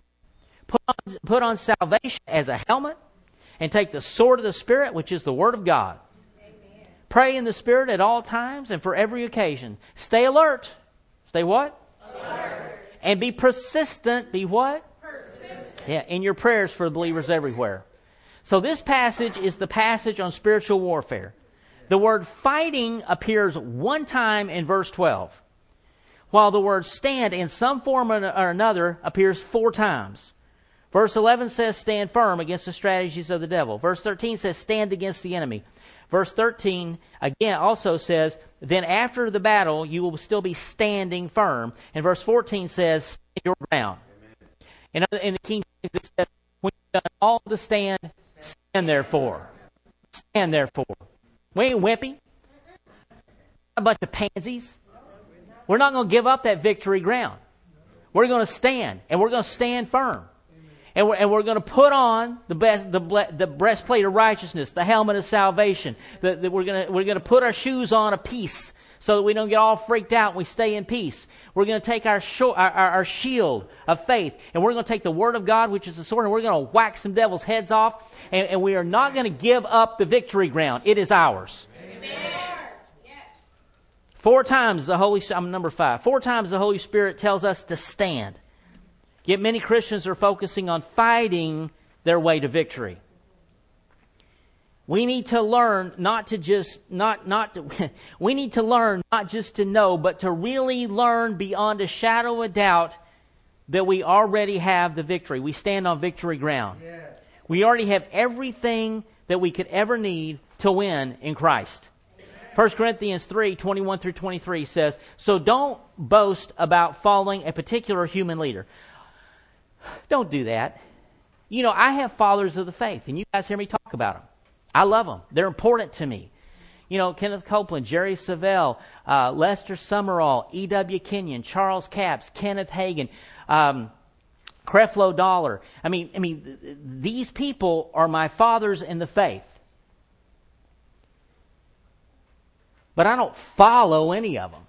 Put on salvation as a helmet, and take the sword of the Spirit, which is the Word of God. Amen. Pray in the Spirit at all times and for every occasion. Stay alert. Stay what? Alert. And be persistent. Be what? Persistent. Yeah, in your prayers for the believers everywhere. So this passage is the passage on spiritual warfare. The word fighting appears one time in verse 12, while the word stand in some form or another appears 4 times. Verse 11 says, stand firm against the strategies of the devil. Verse 13 says, stand against the enemy. Verse 13, again, also says, then after the battle, you will still be standing firm. And verse 14 says, stand your ground. In the King James, it says, when you've done all to stand, stand therefore. Stand therefore. We ain't wimpy. A bunch of pansies. We're not going to give up that victory ground. We're going to stand, and we're going to stand firm. And we're going to put on the breastplate of righteousness, the helmet of salvation. We're going to put our shoes on of peace, so that we don't get all freaked out and we stay in peace. We're going to take our shield of faith, and we're going to take the Word of God, which is the sword, and we're going to whack some devil's heads off. And we are not going to give up the victory ground. It is ours. Amen. 4 times the I'm number 5. 4 times the Holy Spirit tells us to stand. Yet many Christians are focusing on fighting their way to victory. We need to learn we need to learn not just to know, but to really learn beyond a shadow of doubt that we already have the victory. We stand on victory ground. Yes. We already have everything that we could ever need to win in Christ. 1 Corinthians 3:21 through 23 says, so don't boast about following a particular human leader. Don't do that. You know, I have fathers of the faith, and you guys hear me talk about them. I love them. They're important to me. You know, Kenneth Copeland, Jerry Savelle, Lester Summerall, E.W. Kenyon, Charles Capps, Kenneth Hagin, Creflo Dollar. I mean, these people are my fathers in the faith. But I don't follow any of them.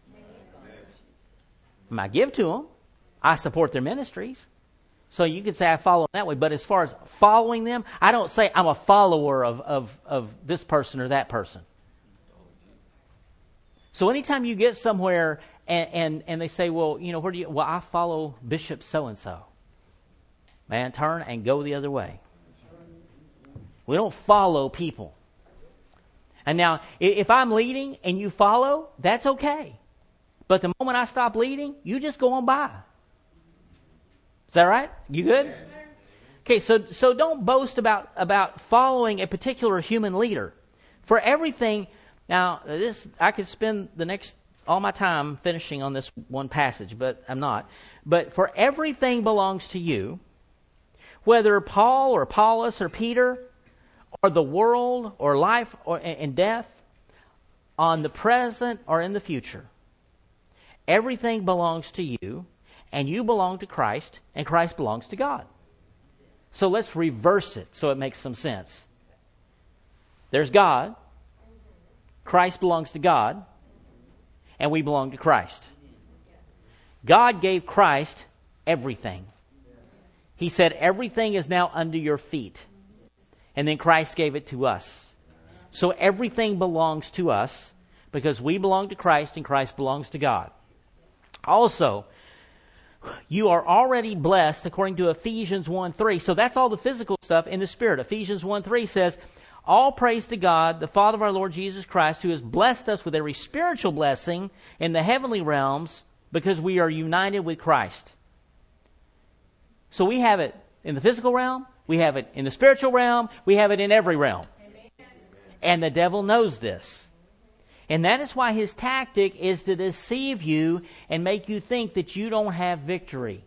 I give to them. I support their ministries. So you could say I follow them that way. But as far as following them, I don't say I'm a follower of this person or that person. So anytime you get somewhere and they say, well, you know, where do you? Well, I follow Bishop so-and-so. Man, turn and go the other way. We don't follow people. And now, if I'm leading and you follow, that's okay. But the moment I stop leading, you just go on by. Is that right? You good? Okay, so don't boast about following a particular human leader. For everything, now this I could spend all my time finishing on this one passage, but I'm not. But for everything belongs to you, whether Paul or Apollos or Peter, or the world or life and death, on the present or in the future. Everything belongs to you, and you belong to Christ, and Christ belongs to God. So let's reverse it so it makes some sense. There's God, Christ belongs to God, and we belong to Christ. God gave Christ everything. He said, everything is now under your feet. And then Christ gave it to us. So everything belongs to us because we belong to Christ and Christ belongs to God. Also, You are already blessed according to Ephesians 1:3. So that's all the physical stuff in the Spirit. Ephesians 1:3 says, all praise to God, the Father of our Lord Jesus Christ, who has blessed us with every spiritual blessing in the heavenly realms because we are united with Christ. So we have it in the physical realm, we have it in the spiritual realm, we have it in every realm. Amen. And the devil knows this. And that is why his tactic is to deceive you and make you think that you don't have victory.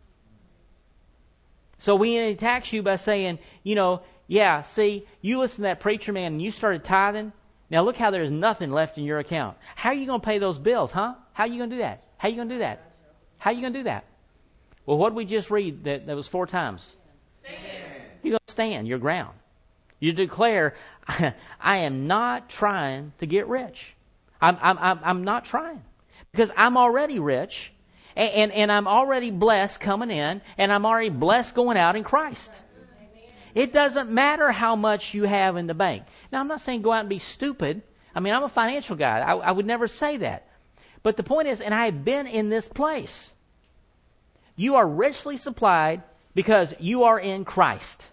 So he attacks you by saying, yeah, see, you listen to that preacher man and you started tithing. Now look how there's nothing left in your account. How are you going to pay those bills, huh? How are you going to do that? How are you going to do that? How are you going to do that? Well, what did we just read that was 4 times? Stand. You're going to stand your ground. You declare, I am not trying to get rich. I'm not trying. Because I'm already rich, and I'm already blessed coming in, and I'm already blessed going out in Christ. It doesn't matter how much you have in the bank. Now, I'm not saying go out and be stupid. I mean, I'm a financial guy. I would never say that. But the point is, and I have been in this place. You are richly supplied because you are in Christ.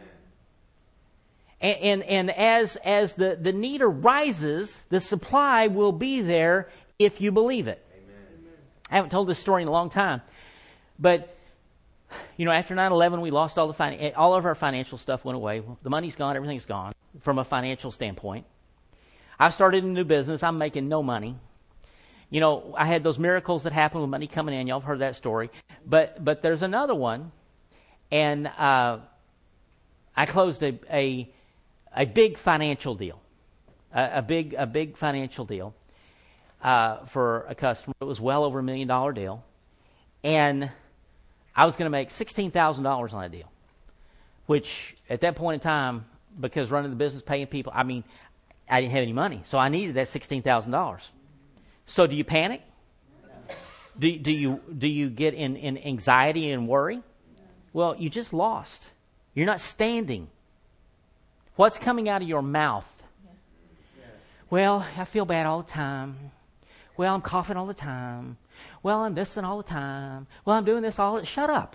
And as the need arises, the supply will be there if you believe it. Amen. I haven't told this story in a long time, but after 9/11, we lost all of our financial stuff went away. The money's gone, everything's gone from a financial standpoint. I've started a new business. I'm making no money. I had those miracles that happen with money coming in. Y'all have heard that story, but there's another one, and I closed a big financial deal, a big financial deal for a customer. It was well over $1 million deal, and I was going to make $16,000 on that deal, which at that point in time, because running the business, paying people, I didn't have any money, so I needed that $16,000. So do you panic? Do you get in anxiety and worry? Well, you just lost. You're not standing. What's coming out of your mouth? Well, I feel bad all the time. Well, I'm coughing all the time. Well, I'm this and all the time. Well, I'm doing this all. Shut up.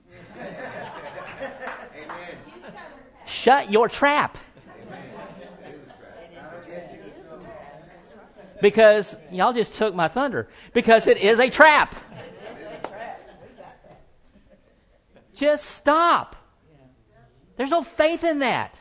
Shut your trap. Because y'all just took my thunder. Because it is a trap. Just stop. There's no faith in that.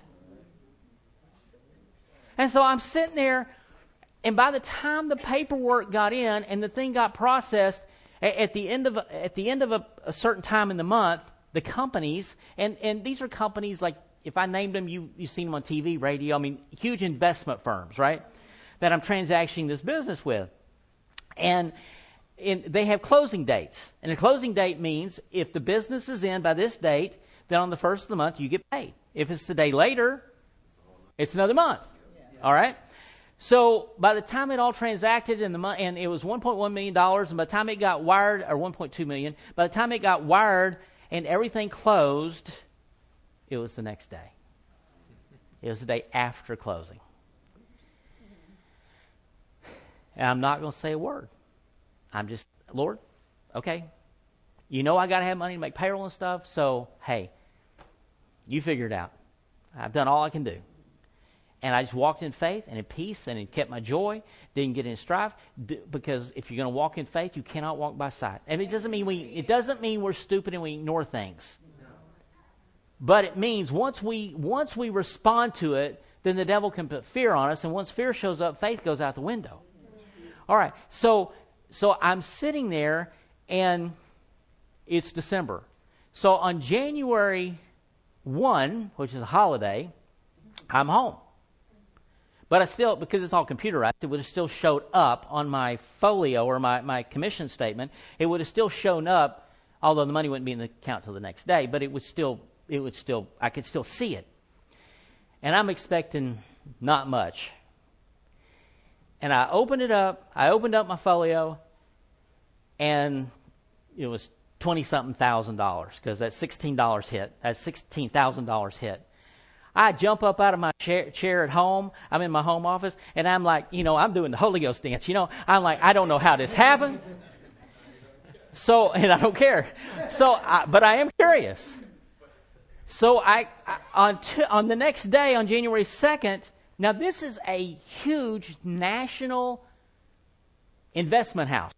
And so I'm sitting there, and by the time the paperwork got in and the thing got processed, at the end of a certain time in the month, the companies, and these are companies like, if I named them, you've seen them on TV, radio, huge investment firms, right, that I'm transacting this business with. And they have closing dates. And a closing date means if the business is in by this date, then on the first of the month, you get paid. If it's the day later, it's another month. All right? So by the time it all transacted and it was $1.1 million, and by the time it got wired, or $1.2 million, by the time it got wired and everything closed, it was the next day. It was the day after closing. And I'm not going to say a word. I'm just, Lord, okay, I got to have money to make payroll and stuff, so, hey, you figure it out. I've done all I can do. And I just walked in faith and in peace and it kept my joy, didn't get in strife, because if you're going to walk in faith, you cannot walk by sight. And it doesn't mean we're stupid and we ignore things. But it means once we respond to it, then the devil can put fear on us, and once fear shows up, faith goes out the window. All right, so I'm sitting there, and it's December. So on January 1, which is a holiday, I'm home. But I still, because it's all computerized, it would have still showed up on my folio or my commission statement. It would have still shown up, although the money wouldn't be in the account till the next day, but I could still see it. And I'm expecting not much. And I opened up my folio, and it was $20-something thousand, because that $16,000 hit. I jump up out of my chair at home. I'm in my home office, and I'm like, I'm doing the Holy Ghost dance. I'm like, I don't know how this happened. So, and I don't care. But I am curious. So on the next day, on January 2nd, now this is a huge national investment house.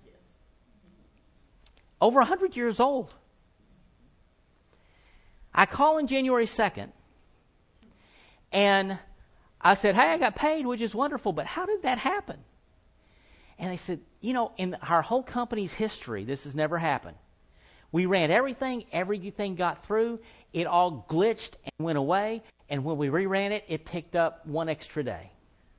Over 100 years old. I call on January 2nd, and I said, hey, I got paid, which is wonderful, but how did that happen? And they said, in our whole company's history, this has never happened. We ran everything got through, it all glitched and went away, and when we reran it, it picked up one extra day.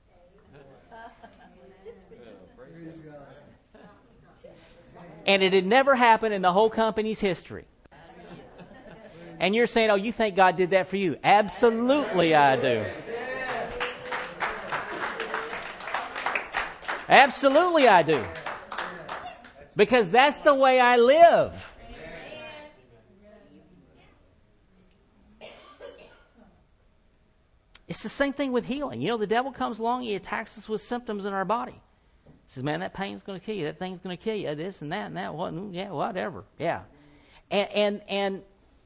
And it had never happened in the whole company's history. And you're saying, oh, you think God did that for you? Absolutely I do. Absolutely I do. Because that's the way I live. It's the same thing with healing. The devil comes along, he attacks us with symptoms in our body. He says, man, that pain's going to kill you. That thing's going to kill you. This and that and that. Whatever. Yeah. And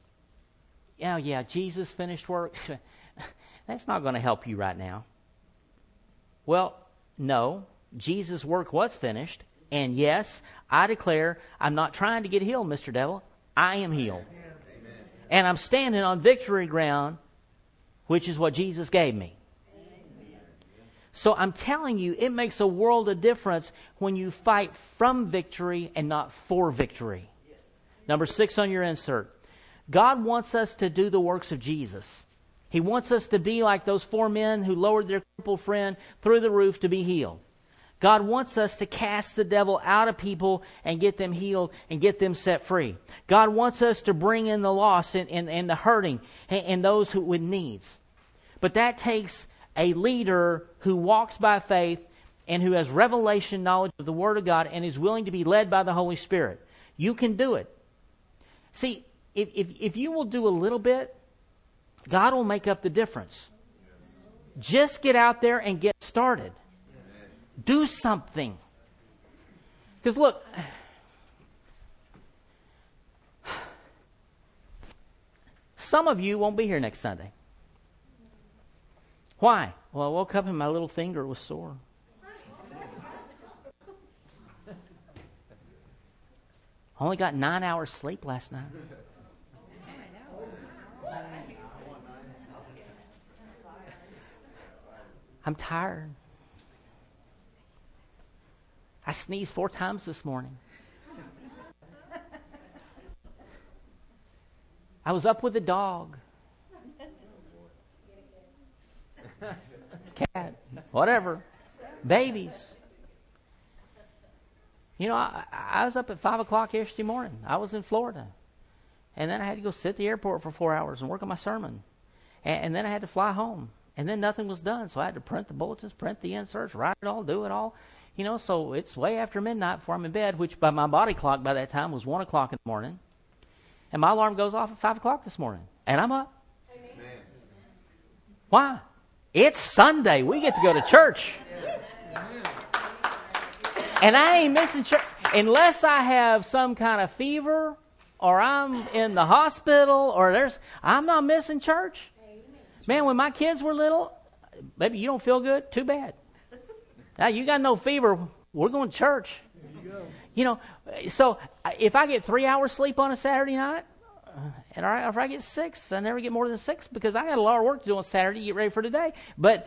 Jesus finished work. That's not going to help you right now. Well, no. Jesus' work was finished. And yes, I declare I'm not trying to get healed, Mr. Devil. I am healed. Amen. And I'm standing on victory ground, which is what Jesus gave me. Amen. So I'm telling you, it makes a world of difference when you fight from victory and not for victory. Yes. Number 6 on your insert. God wants us to do the works of Jesus. He wants us to be like those 4 men who lowered their crippled friend through the roof to be healed. God wants us to cast the devil out of people and get them healed and get them set free. God wants us to bring in the lost and the hurting and those who with needs. But that takes a leader who walks by faith and who has revelation knowledge of the Word of God and is willing to be led by the Holy Spirit. You can do it. See, if you will do a little bit, God will make up the difference. Just get out there and get started. Do something. Because look, some of you won't be here next Sunday. Why? Well, I woke up and my little finger was sore. I only got 9 hours sleep last night. I'm tired. I sneezed 4 times this morning. I was up with a dog. Cat. Whatever. Babies. I was up at 5 o'clock yesterday morning. I was in Florida. And then I had to go sit at the airport for 4 hours and work on my sermon. And then I had to fly home. And then nothing was done. So I had to print the bulletins, print the inserts, write it all, do it all. So it's way after midnight before I'm in bed, which by my body clock by that time was 1 o'clock in the morning. And my alarm goes off at 5 o'clock this morning. And I'm up. Amen. Why? It's Sunday. We get to go to church. Amen. And I ain't missing church. Unless I have some kind of fever or I'm in the hospital or I'm not missing church. Man, when my kids were little, maybe you don't feel good? Too bad. Now, you got no fever, we're going to church. There you go. So if I get 3 hours sleep on a Saturday night, and if I get 6, I never get more than 6 because I got a lot of work to do on Saturday to get ready for today. But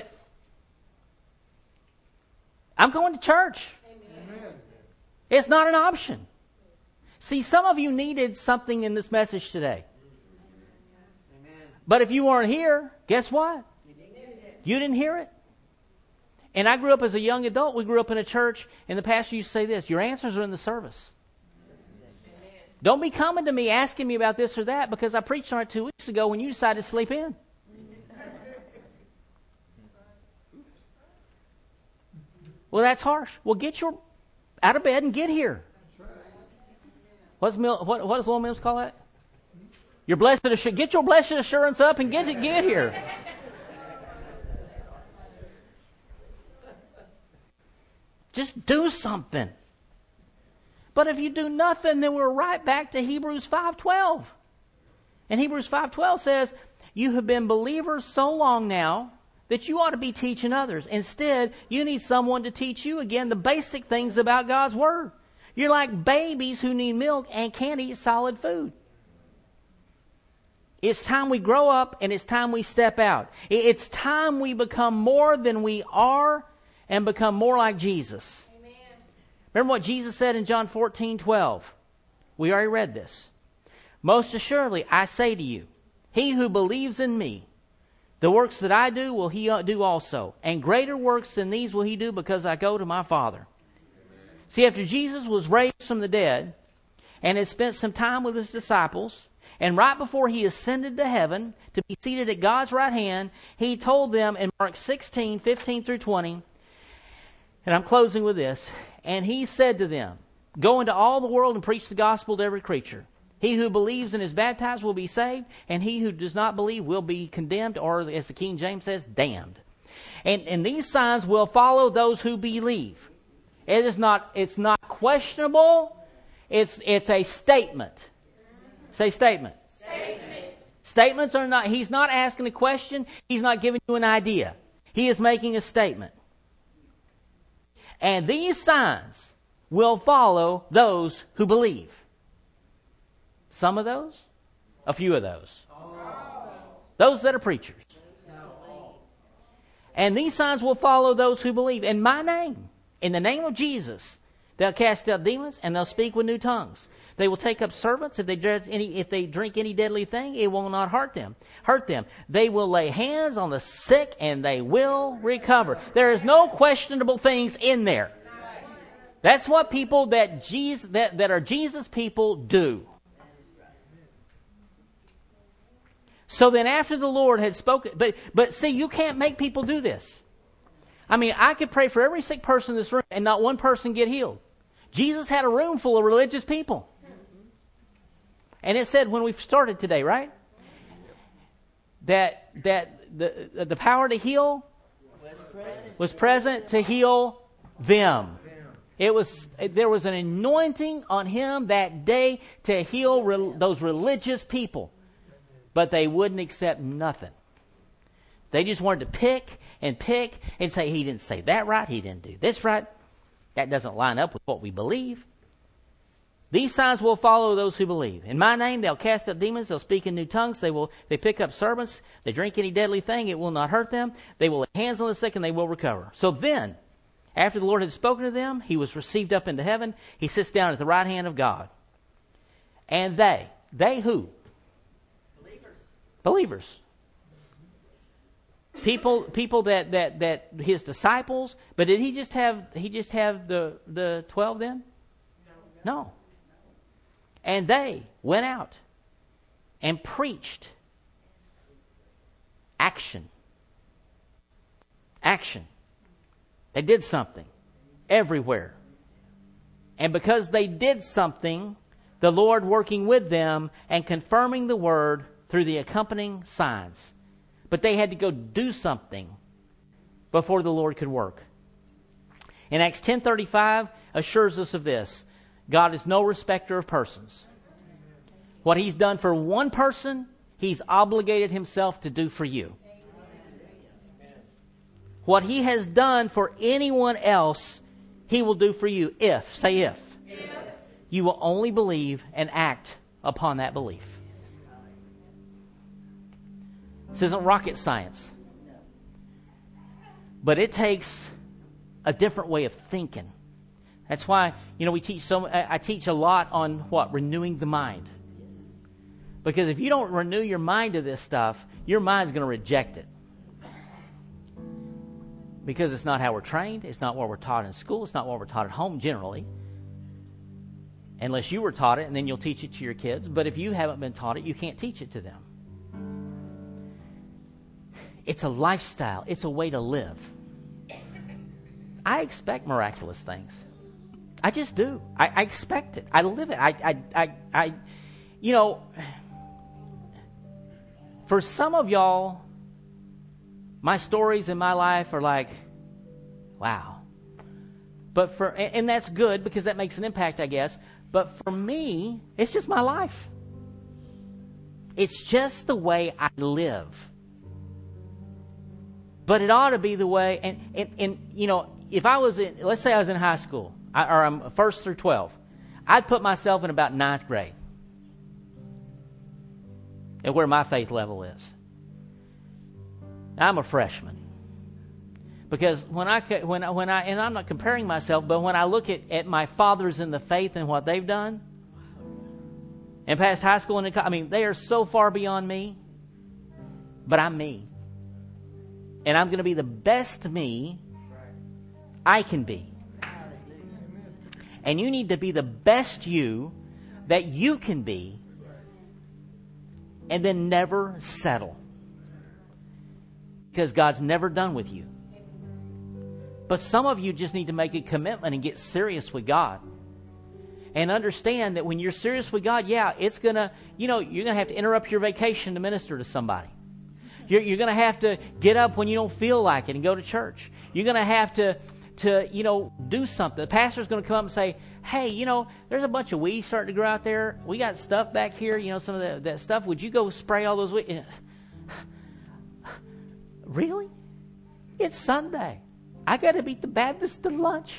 I'm going to church. Amen. It's not an option. See, some of you needed something in this message today. Amen. But if you weren't here, guess what? You didn't hear it. And I grew up as a young adult. We grew up in a church, and the pastor used to say this: your answers are in the service. Amen. Don't be coming to me asking me about this or that because I preached on it 2 weeks ago when you decided to sleep in. Well, that's harsh. Well, get your out of bed and get here. What does Lowell Mims call that? Your blessed get your blessed assurance up and get here. Just do something. But if you do nothing, then we're right back to Hebrews 5:12. And Hebrews 5:12 says, you have been believers so long now that you ought to be teaching others. Instead, you need someone to teach you again the basic things about God's Word. You're like babies who need milk and can't eat solid food. It's time we grow up and it's time we step out. It's time we become more than we are and become more like Jesus. Amen. Remember what Jesus said in John 14:12. We already read this. Most assuredly, I say to you, he who believes in me, the works that I do will he do also. And greater works than these will he do because I go to my Father. Amen. See, after Jesus was raised from the dead and had spent some time with his disciples, and right before he ascended to heaven to be seated at God's right hand, he told them in Mark 16:15 through 20, and I'm closing with this, and he said to them, go into all the world and preach the gospel to every creature. He who believes and is baptized will be saved, and he who does not believe will be condemned, or as the King James says, damned. And these signs will follow those who believe. It's not questionable. It's a statement. Say statement. Statement. Statements are not, he's not asking a question. He's not giving you an idea. He is making a statement. And these signs will follow those who believe. Some of those? A few of those. Those that are preachers. And these signs will follow those who believe. In my name, in the name of Jesus, they'll cast out demons and they'll speak with new tongues. They will take up serpents. If they drink any deadly thing, it will not hurt them. They will lay hands on the sick and they will recover. There is no questionable things in there. That's what people that are Jesus people do. So then after the Lord had spoken, but see, you can't make people do this. I mean, I could pray for every sick person in this room and not one person get healed. Jesus had a room full of religious people. And it said when we started today, right? That the power to heal was present to heal them. There was an anointing on him that day to heal those religious people. But they wouldn't accept nothing. They just wanted to pick and say, he didn't say that right, he didn't do this right. That doesn't line up with what we believe. These signs will follow those who believe. In my name, they'll cast out demons, they'll speak in new tongues, they pick up serpents, they drink any deadly thing, it will not hurt them. They will lay hands on the sick and they will recover. So then, after the Lord had spoken to them, he was received up into heaven. He sits down at the right hand of God. And they who? Believers. People that his disciples, but did he just have the 12 then? No. And they went out and preached. Action. They did something everywhere. And because they did something, the Lord working with them and confirming the word through the accompanying signs. But they had to go do something before the Lord could work. In Acts 10:35 assures us of this. God is no respecter of persons. What he's done for one person, he's obligated himself to do for you. What he has done for anyone else, he will do for you if you will only believe and act upon that belief. This isn't rocket science. But it takes a different way of thinking. That's why, we teach I teach a lot on renewing the mind. Because if you don't renew your mind to this stuff, your mind's going to reject it. Because it's not how we're trained, it's not what we're taught in school, it's not what we're taught at home generally. Unless you were taught it, and then you'll teach it to your kids. But if you haven't been taught it, you can't teach it to them. It's a lifestyle. It's a way to live. I expect miraculous things. I just do. I expect it. I live it. For some of y'all, my stories in my life are like, wow. And that's good because that makes an impact, I guess. But for me, it's just my life. It's just the way I live. But it ought to be the way, and you know, if I was in, let's say I was in high school, or I'm 1st through 12, I'd put myself in about 9th grade. And where my faith level is. I'm a freshman. Because when I and I'm not comparing myself, but when I look at my fathers in the faith and what they've done, and past high school and I mean, they are so far beyond me, but I'm me. And I'm going to be the best me I can be. And you need to be the best you that you can be, and then never settle. Because God's never done with you. But some of you just need to make a commitment and get serious with God. And understand that when you're serious with God, yeah, it's going to, you're going to have to interrupt your vacation to minister to somebody. You're going to have to get up when you don't feel like it and go to church. You're going to have to do something. The pastor's going to come up and say, hey, there's a bunch of weeds starting to grow out there. We got stuff back here, some of that stuff. Would you go spray all those weeds? Really? It's Sunday. I got to beat the Baptist to lunch.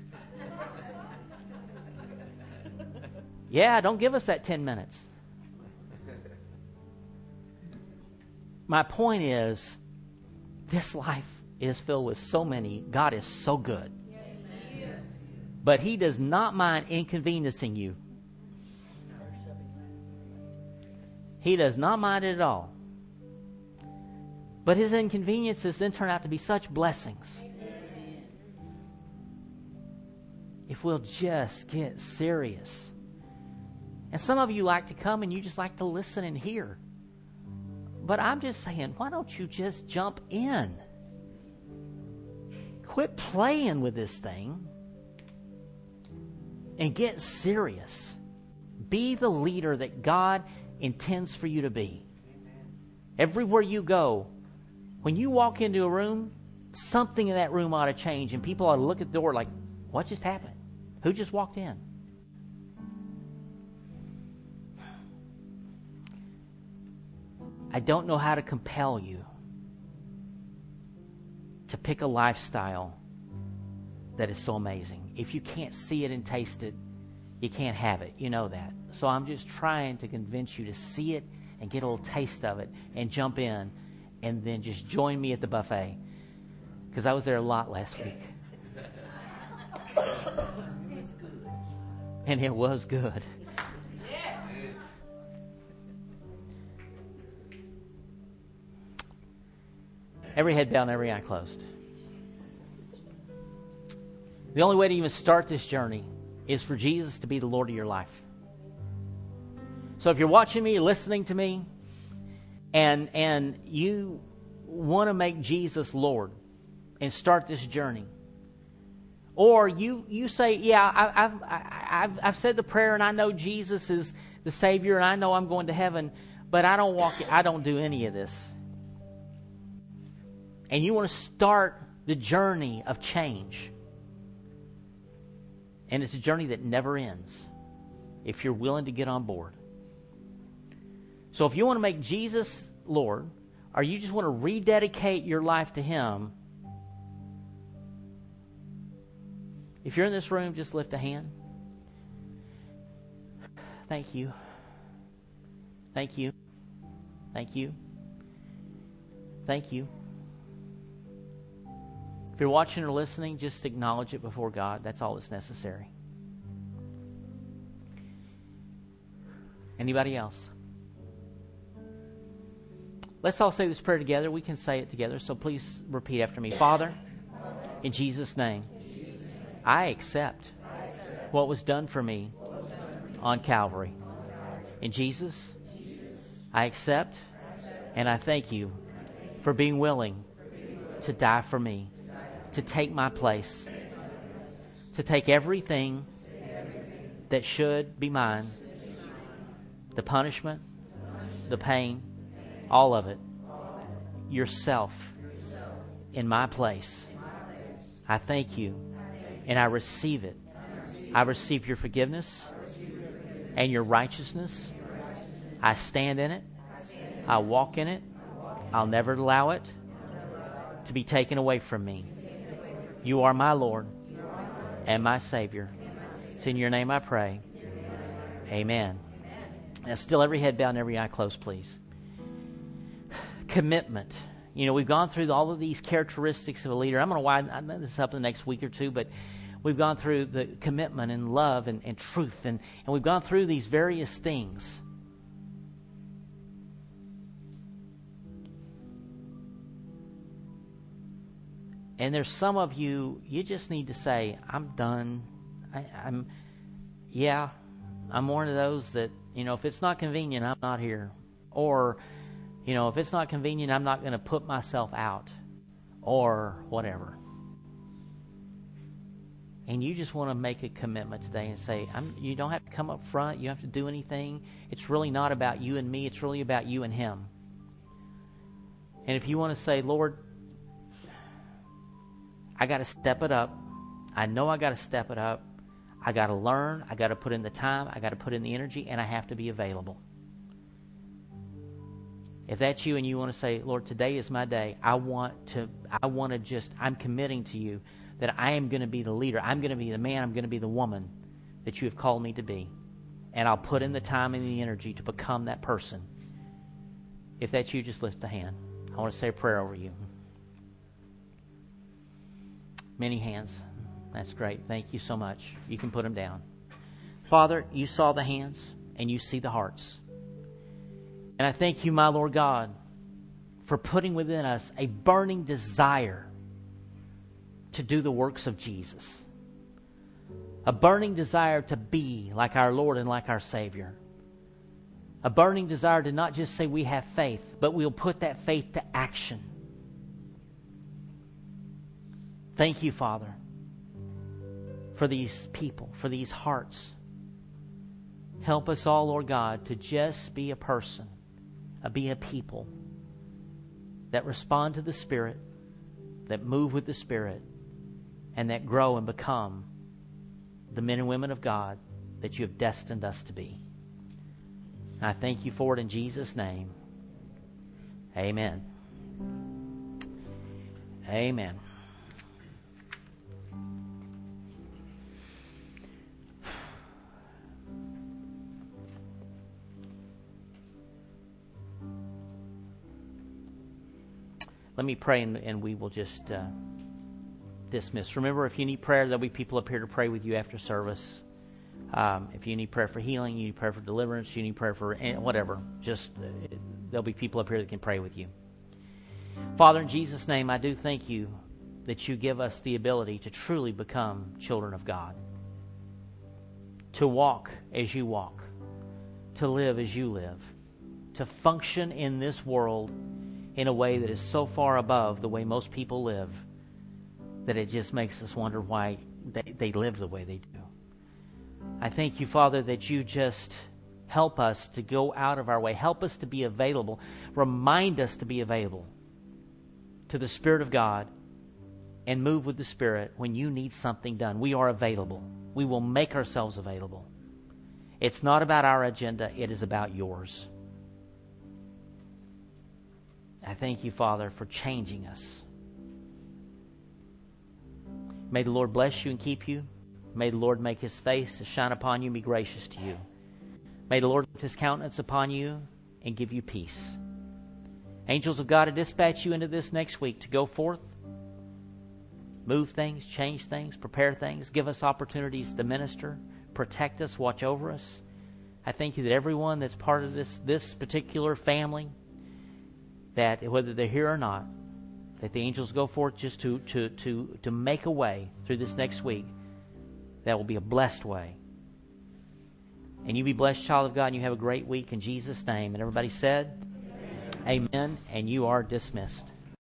Yeah, don't give us that 10 minutes. My point is, this life is filled with so many. God is so good. But He does not mind inconveniencing you. He does not mind it at all. But His inconveniences then turn out to be such blessings. If we'll just get serious. And some of you like to come and you just like to listen and hear. But I'm just saying, why don't you just jump in? Quit playing with this thing and get serious. Be the leader that God intends for you to be. Everywhere you go, when you walk into a room, something in that room ought to change, and people ought to look at the door like, what just happened? Who just walked in? I don't know how to compel you to pick a lifestyle that is so amazing. If you can't see it and taste it, you can't have it. You know that. So I'm just trying to convince you to see it and get a little taste of it and jump in and then just join me at the buffet. Because I was there a lot last week. And it was good. Every head down, every eye closed. The only way to even start this journey is for Jesus to be the Lord of your life. So if you're watching me, listening to me, and you want to make Jesus Lord and start this journey, or you say, yeah, I've said the prayer and I know Jesus is the Savior and I know I'm going to heaven, but I don't do any of this. And you want to start the journey of change. And it's a journey that never ends if you're willing to get on board. So if you want to make Jesus Lord, or you just want to rededicate your life to Him, if you're in this room, just lift a hand. Thank you. Thank you. Thank you. Thank you. If you're watching or listening, just acknowledge it before God. That's all that's necessary. Anybody else? Let's all say this prayer together. We can say it together, so please repeat after me. Father, in Jesus' name, I accept what was done for me on Calvary. In Jesus, I accept and I thank you for being willing to die for me, to take my place, to take everything that should be mine, the punishment, the pain, all of it, yourself in my place. I thank you and I receive it. I receive your forgiveness and your righteousness. I stand in it. I walk in it. I'll never allow it to be taken away from me. You are my Lord and my Savior. It's in your name I pray. Amen. Now, still every head bowed and every eye closed, please. Commitment. You know, we've gone through all of these characteristics of a leader. I'm going to widen this up in the next week or two, but we've gone through the commitment and love and truth, and we've gone through these various things. And there's some of you, you just need to say, I'm done. I'm one of those that, you know, if it's not convenient, I'm not here. Or, you know, if it's not convenient, I'm not going to put myself out. Or whatever. And you just want to make a commitment today and say, you don't have to come up front. You don't have to do anything. It's really not about you and me. It's really about you and Him. And if you want to say, Lord, I got to step it up. I know I got to step it up. I got to learn. I got to put in the time. I got to put in the energy, and I have to be available. If that's you and you want to say, Lord, today is my day. I'm committing to you that I am going to be the leader. I'm going to be the man. I'm going to be the woman that you have called me to be. And I'll put in the time and the energy to become that person. If that's you, just lift a hand. I want to say a prayer over you. Many hands. That's great. Thank you so much. You can put them down. Father, you saw the hands and you see the hearts. And I thank you, my Lord God, for putting within us a burning desire to do the works of Jesus. A burning desire to be like our Lord and like our Savior. A burning desire to not just say we have faith, but we'll put that faith to action. Thank you, Father, for these people, for these hearts. Help us all, Lord God, to just be a person, be a people that respond to the Spirit, that move with the Spirit, and that grow and become the men and women of God that you have destined us to be. And I thank you for it in Jesus' name. Amen. Amen. Let me pray and we will just dismiss. Remember, if you need prayer, there'll be people up here to pray with you after service. If you need prayer for healing, you need prayer for deliverance, you need prayer for whatever, just there'll be people up here that can pray with you. Father, in Jesus' name, I do thank you that you give us the ability to truly become children of God. To walk as you walk. To live as you live. To function in this world in a way that is so far above the way most people live that it just makes us wonder why they live the way they do. I thank you, Father, that you just help us to go out of our way. Help us to be available. Remind us to be available to the Spirit of God and move with the Spirit when you need something done. We are available. We will make ourselves available. It's not about our agenda. It is about yours. I thank you, Father, for changing us. May the Lord bless you and keep you. May the Lord make His face to shine upon you and be gracious to you. May the Lord lift His countenance upon you and give you peace. Angels of God, I dispatch you into this next week to go forth, move things, change things, prepare things, give us opportunities to minister, protect us, watch over us. I thank you that everyone that's part of this particular family, that whether they're here or not, that the angels go forth just to make a way through this next week that will be a blessed way. And you be blessed, child of God, and you have a great week in Jesus' name. And everybody said, Amen. And you are dismissed.